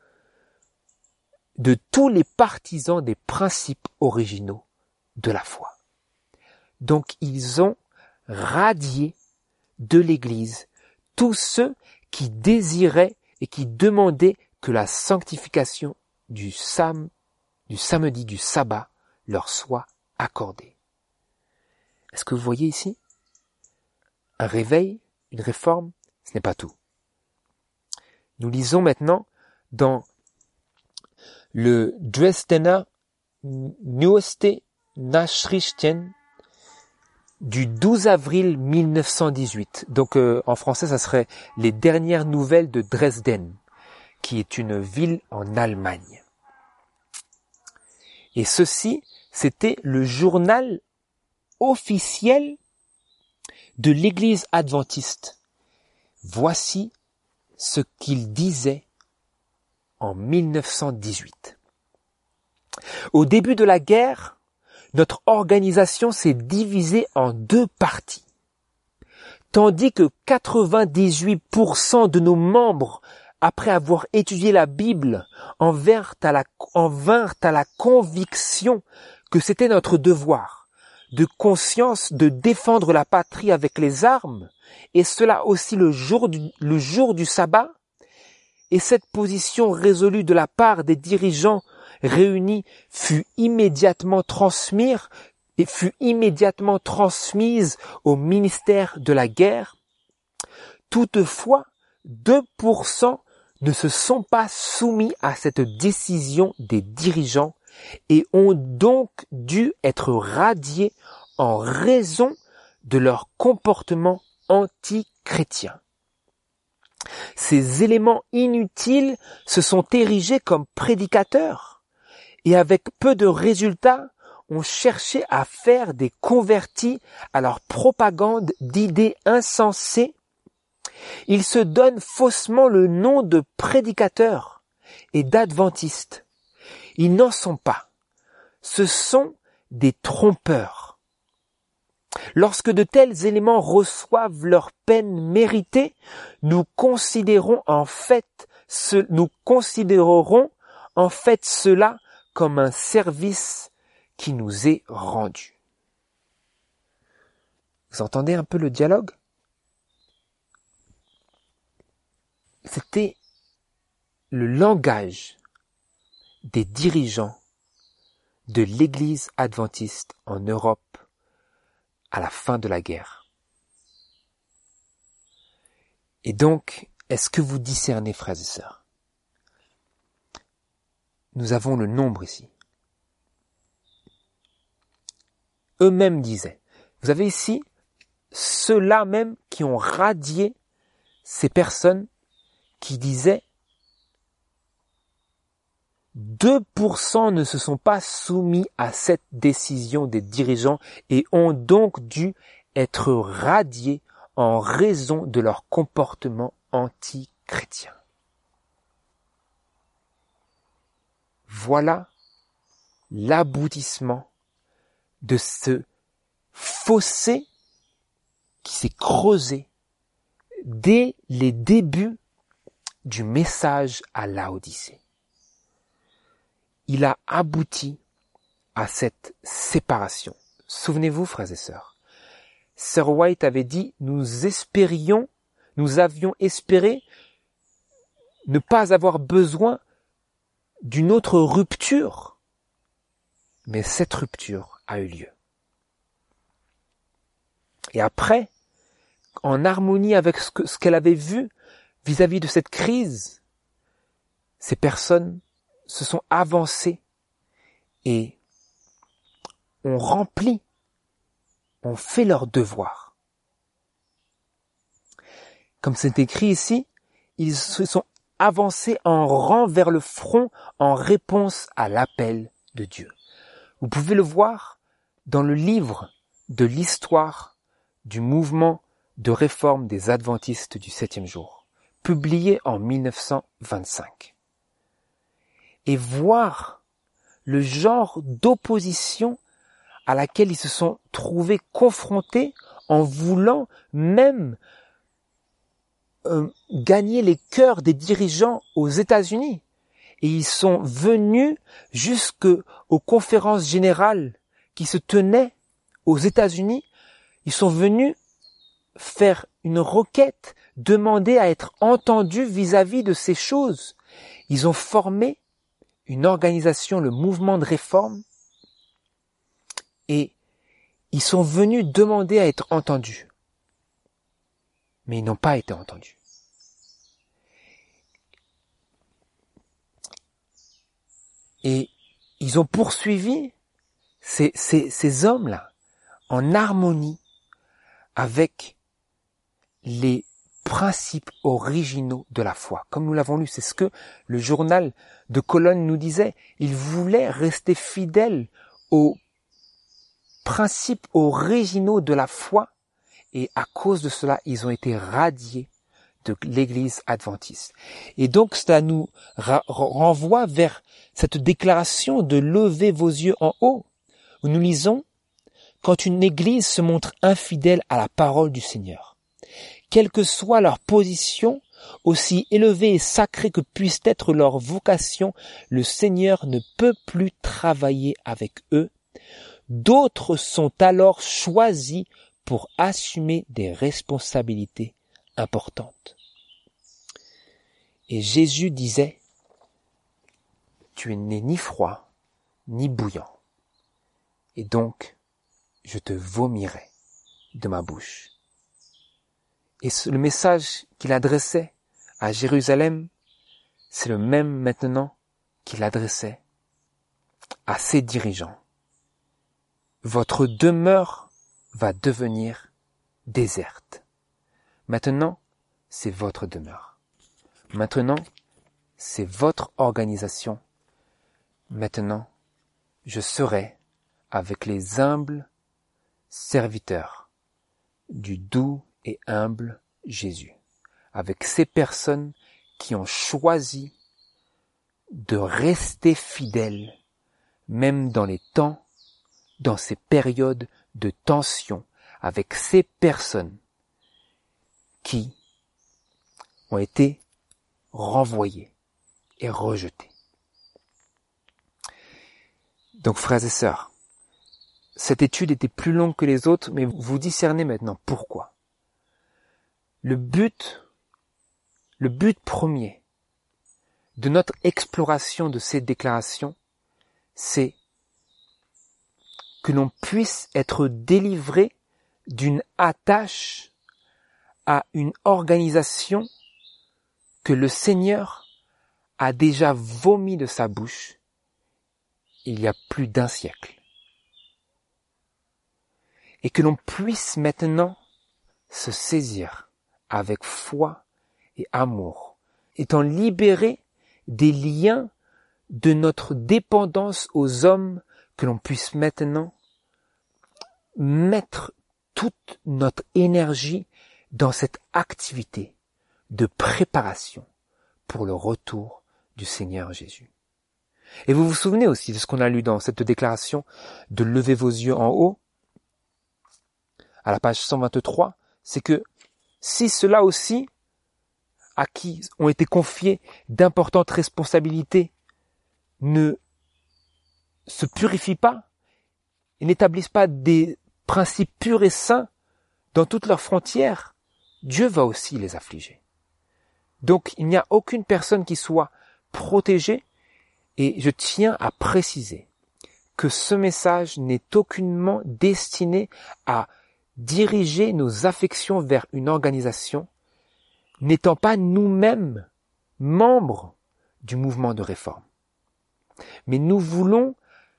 de tous les partisans des principes originaux de la foi. Donc ils ont radié de l'Église tous ceux qui désiraient et qui demandaient que la sanctification du samedi, du sabbat, leur soit accordée. Est-ce que vous voyez ici un réveil, une réforme Ce n'est pas tout. Nous lisons maintenant dans le Dresdner Neueste Nachrichten du 12 avril 1918. Donc en français, ça serait les dernières nouvelles de Dresden, qui est une ville en Allemagne. Et ceci, c'était le journal officiel de l'Église adventiste. Voici ce qu'il disait en 1918. Au début de la guerre, notre organisation s'est divisée en deux parties. Tandis que 98% de nos membres, après avoir étudié la Bible, en vinrent à la conviction que c'était notre devoir de conscience de défendre la patrie avec les armes, et cela aussi le jour du sabbat, et cette position résolue de la part des dirigeants réunis fut immédiatement transmise au ministère de la guerre. Toutefois, 2% ne se sont pas soumis à cette décision des dirigeants et ont donc dû être radiés en raison de leur comportement anti-chrétien. Ces éléments inutiles se sont érigés comme prédicateurs et avec peu de résultats ont cherché à faire des convertis à leur propagande d'idées insensées. Ils se donnent faussement le nom de prédicateurs et d'adventistes. Ils n'en sont pas. Ce sont des trompeurs. Lorsque de tels éléments reçoivent leur peine méritée, nous considérerons en fait cela comme un service qui nous est rendu. Vous entendez un peu le dialogue? C'était le langage des dirigeants de l'Église adventiste en Europe à la fin de la guerre. Et donc, est-ce que vous discernez, frères et sœurs? Nous avons le nombre ici. Eux-mêmes disaient. Vous avez ici ceux-là même qui ont radié ces personnes qui disaient 2% ne se sont pas soumis à cette décision des dirigeants et ont donc dû être radiés en raison de leur comportement anti-chrétien. Voilà l'aboutissement de ce fossé qui s'est creusé dès les débuts du message à Laodicée. Il a abouti à cette séparation. Souvenez-vous, frères et sœurs, Sir White avait dit, nous avions espéré ne pas avoir besoin d'une autre rupture, mais cette rupture a eu lieu. Et après, en harmonie avec ce qu'elle avait vu vis-à-vis de cette crise, ces personnes se sont avancées et ont fait leur devoir. Comme c'est écrit ici, ils se sont avancés en rang vers le front en réponse à l'appel de Dieu. Vous pouvez le voir dans le livre de l'histoire du mouvement de réforme des adventistes du 7e jour, publié en 1925. Et voir le genre d'opposition à laquelle ils se sont trouvés confrontés en voulant même gagner les cœurs des dirigeants aux États-Unis. Et ils sont venus jusqu'aux conférences générales qui se tenaient aux États-Unis. Ils sont venus faire une requête, demander à être entendus vis-à-vis de ces choses. Ils ont formé une organisation, le mouvement de réforme, et ils sont venus demander à être entendus. mais ils n'ont pas été entendus. Et ils ont poursuivi ces hommes-là en harmonie avec les principes originaux de la foi. Comme nous l'avons lu, c'est ce que le journal de Cologne nous disait. Ils voulaient rester fidèles aux principes originaux de la foi et à cause de cela, ils ont été radiés de l'église adventiste. Et donc, cela nous renvoie vers cette déclaration de lever vos yeux en haut, où nous lisons « Quand une église se montre infidèle à la parole du Seigneur, quelle que soit leur position, aussi élevée et sacrée que puisse être leur vocation, le Seigneur ne peut plus travailler avec eux. D'autres sont alors choisis pour assumer des responsabilités importantes. » Et Jésus disait, « Tu n'es ni froid, ni bouillant, et donc je te vomirai de ma bouche. » Et le message qu'il adressait à Jérusalem, c'est le même maintenant qu'il adressait à ses dirigeants. Votre demeure va devenir déserte. Maintenant, c'est votre demeure. Maintenant, c'est votre organisation. Maintenant, je serai avec les humbles serviteurs du doux et humble Jésus, avec ces personnes qui ont choisi de rester fidèles, même dans les temps, dans ces périodes de tension, avec ces personnes qui ont été renvoyées et rejetées. Donc, frères et sœurs, cette étude était plus longue que les autres, mais vous discernez maintenant pourquoi. Le but premier de notre exploration de ces déclarations, c'est que l'on puisse être délivré d'une attache à une organisation que le Seigneur a déjà vomi de sa bouche il y a plus d'1 siècle. Et que l'on puisse maintenant se saisir avec foi et amour, étant libéré des liens de notre dépendance aux hommes, que l'on puisse maintenant mettre toute notre énergie dans cette activité de préparation pour le retour du Seigneur Jésus. Et vous vous souvenez aussi de ce qu'on a lu dans cette déclaration de lever vos yeux en haut, à la page 123, c'est que si ceux-là aussi, à qui ont été confiées d'importantes responsabilités, ne se purifient pas et n'établissent pas des principes purs et saints dans toutes leurs frontières, Dieu va aussi les affliger. Donc il n'y a aucune personne qui soit protégée, et je tiens à préciser que ce message n'est aucunement destiné à diriger nos affections vers une organisation, n'étant pas nous-mêmes membres du mouvement de réforme. Mais nous voulons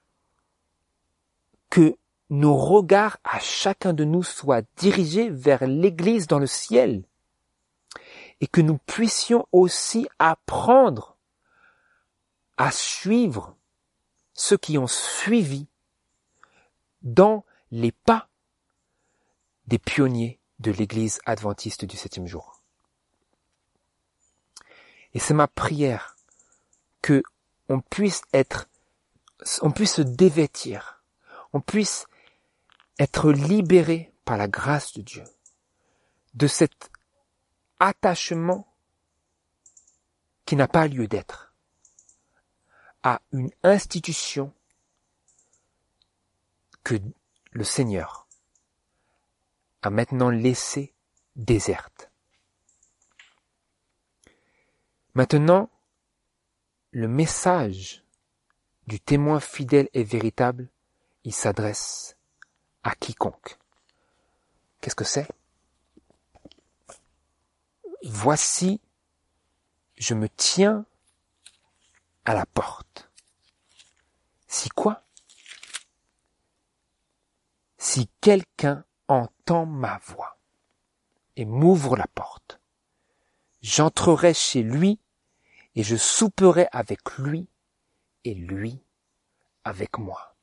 que nos regards à chacun de nous soient dirigés vers l'Église dans le ciel et que nous puissions aussi apprendre à suivre ceux qui ont suivi dans les pas des pionniers de l'Église adventiste du 7e jour. Et c'est ma prière que on puisse se dévêtir, on puisse être libéré par la grâce de Dieu de cet attachement qui n'a pas lieu d'être à une institution que le Seigneur a maintenant laissée déserte. Maintenant, le message du témoin fidèle et véritable, il s'adresse à quiconque. Qu'est-ce que c'est ? voici, je me tiens à la porte. Si quoi? Si quelqu'un entend ma voix et m'ouvre la porte, j'entrerai chez lui et je souperai avec lui et lui avec moi.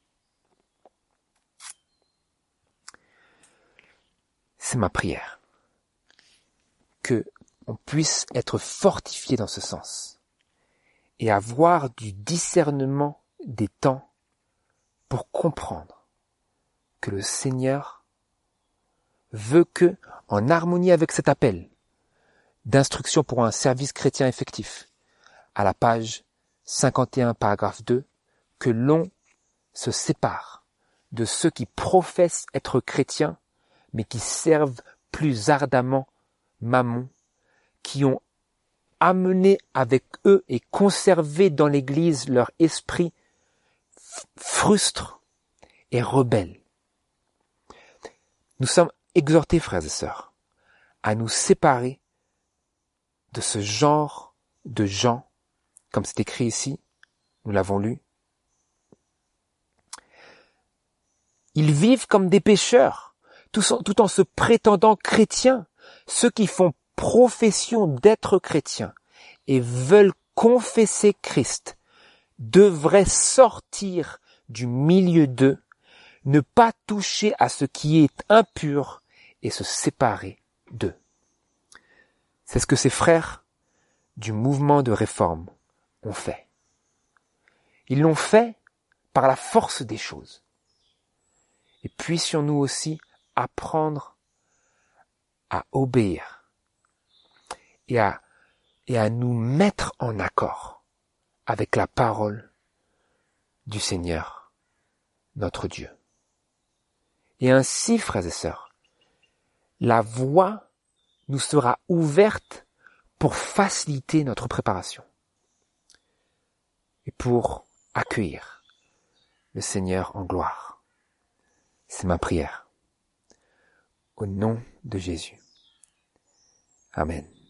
C'est ma prière, que on puisse être fortifié dans ce sens et avoir du discernement des temps pour comprendre que le Seigneur veut que, en harmonie avec cet appel d'instruction pour un service chrétien effectif, à la page 51, paragraphe 2, que l'on se sépare de ceux qui professent être chrétiens, mais qui servent plus ardemment Mammon, qui ont amené avec eux et conservé dans l'Église leur esprit frustre et rebelle. Nous sommes exhortés, frères et sœurs, à nous séparer de ce genre de gens, comme c'est écrit ici, nous l'avons lu. Ils vivent comme des pécheurs, tout en se prétendant chrétiens. Ceux qui font profession d'être chrétiens et veulent confesser Christ devraient sortir du milieu d'eux, ne pas toucher à ce qui est impur et se séparer d'eux. C'est ce que ces frères du mouvement de réforme ont fait. Ils l'ont fait par la force des choses. Et puissions-nous aussi apprendre à obéir et à nous mettre en accord avec la parole du Seigneur, notre Dieu. Et ainsi, frères et sœurs, la voie nous sera ouverte pour faciliter notre préparation et pour accueillir le Seigneur en gloire. C'est ma prière. Au nom de Jésus. Amen.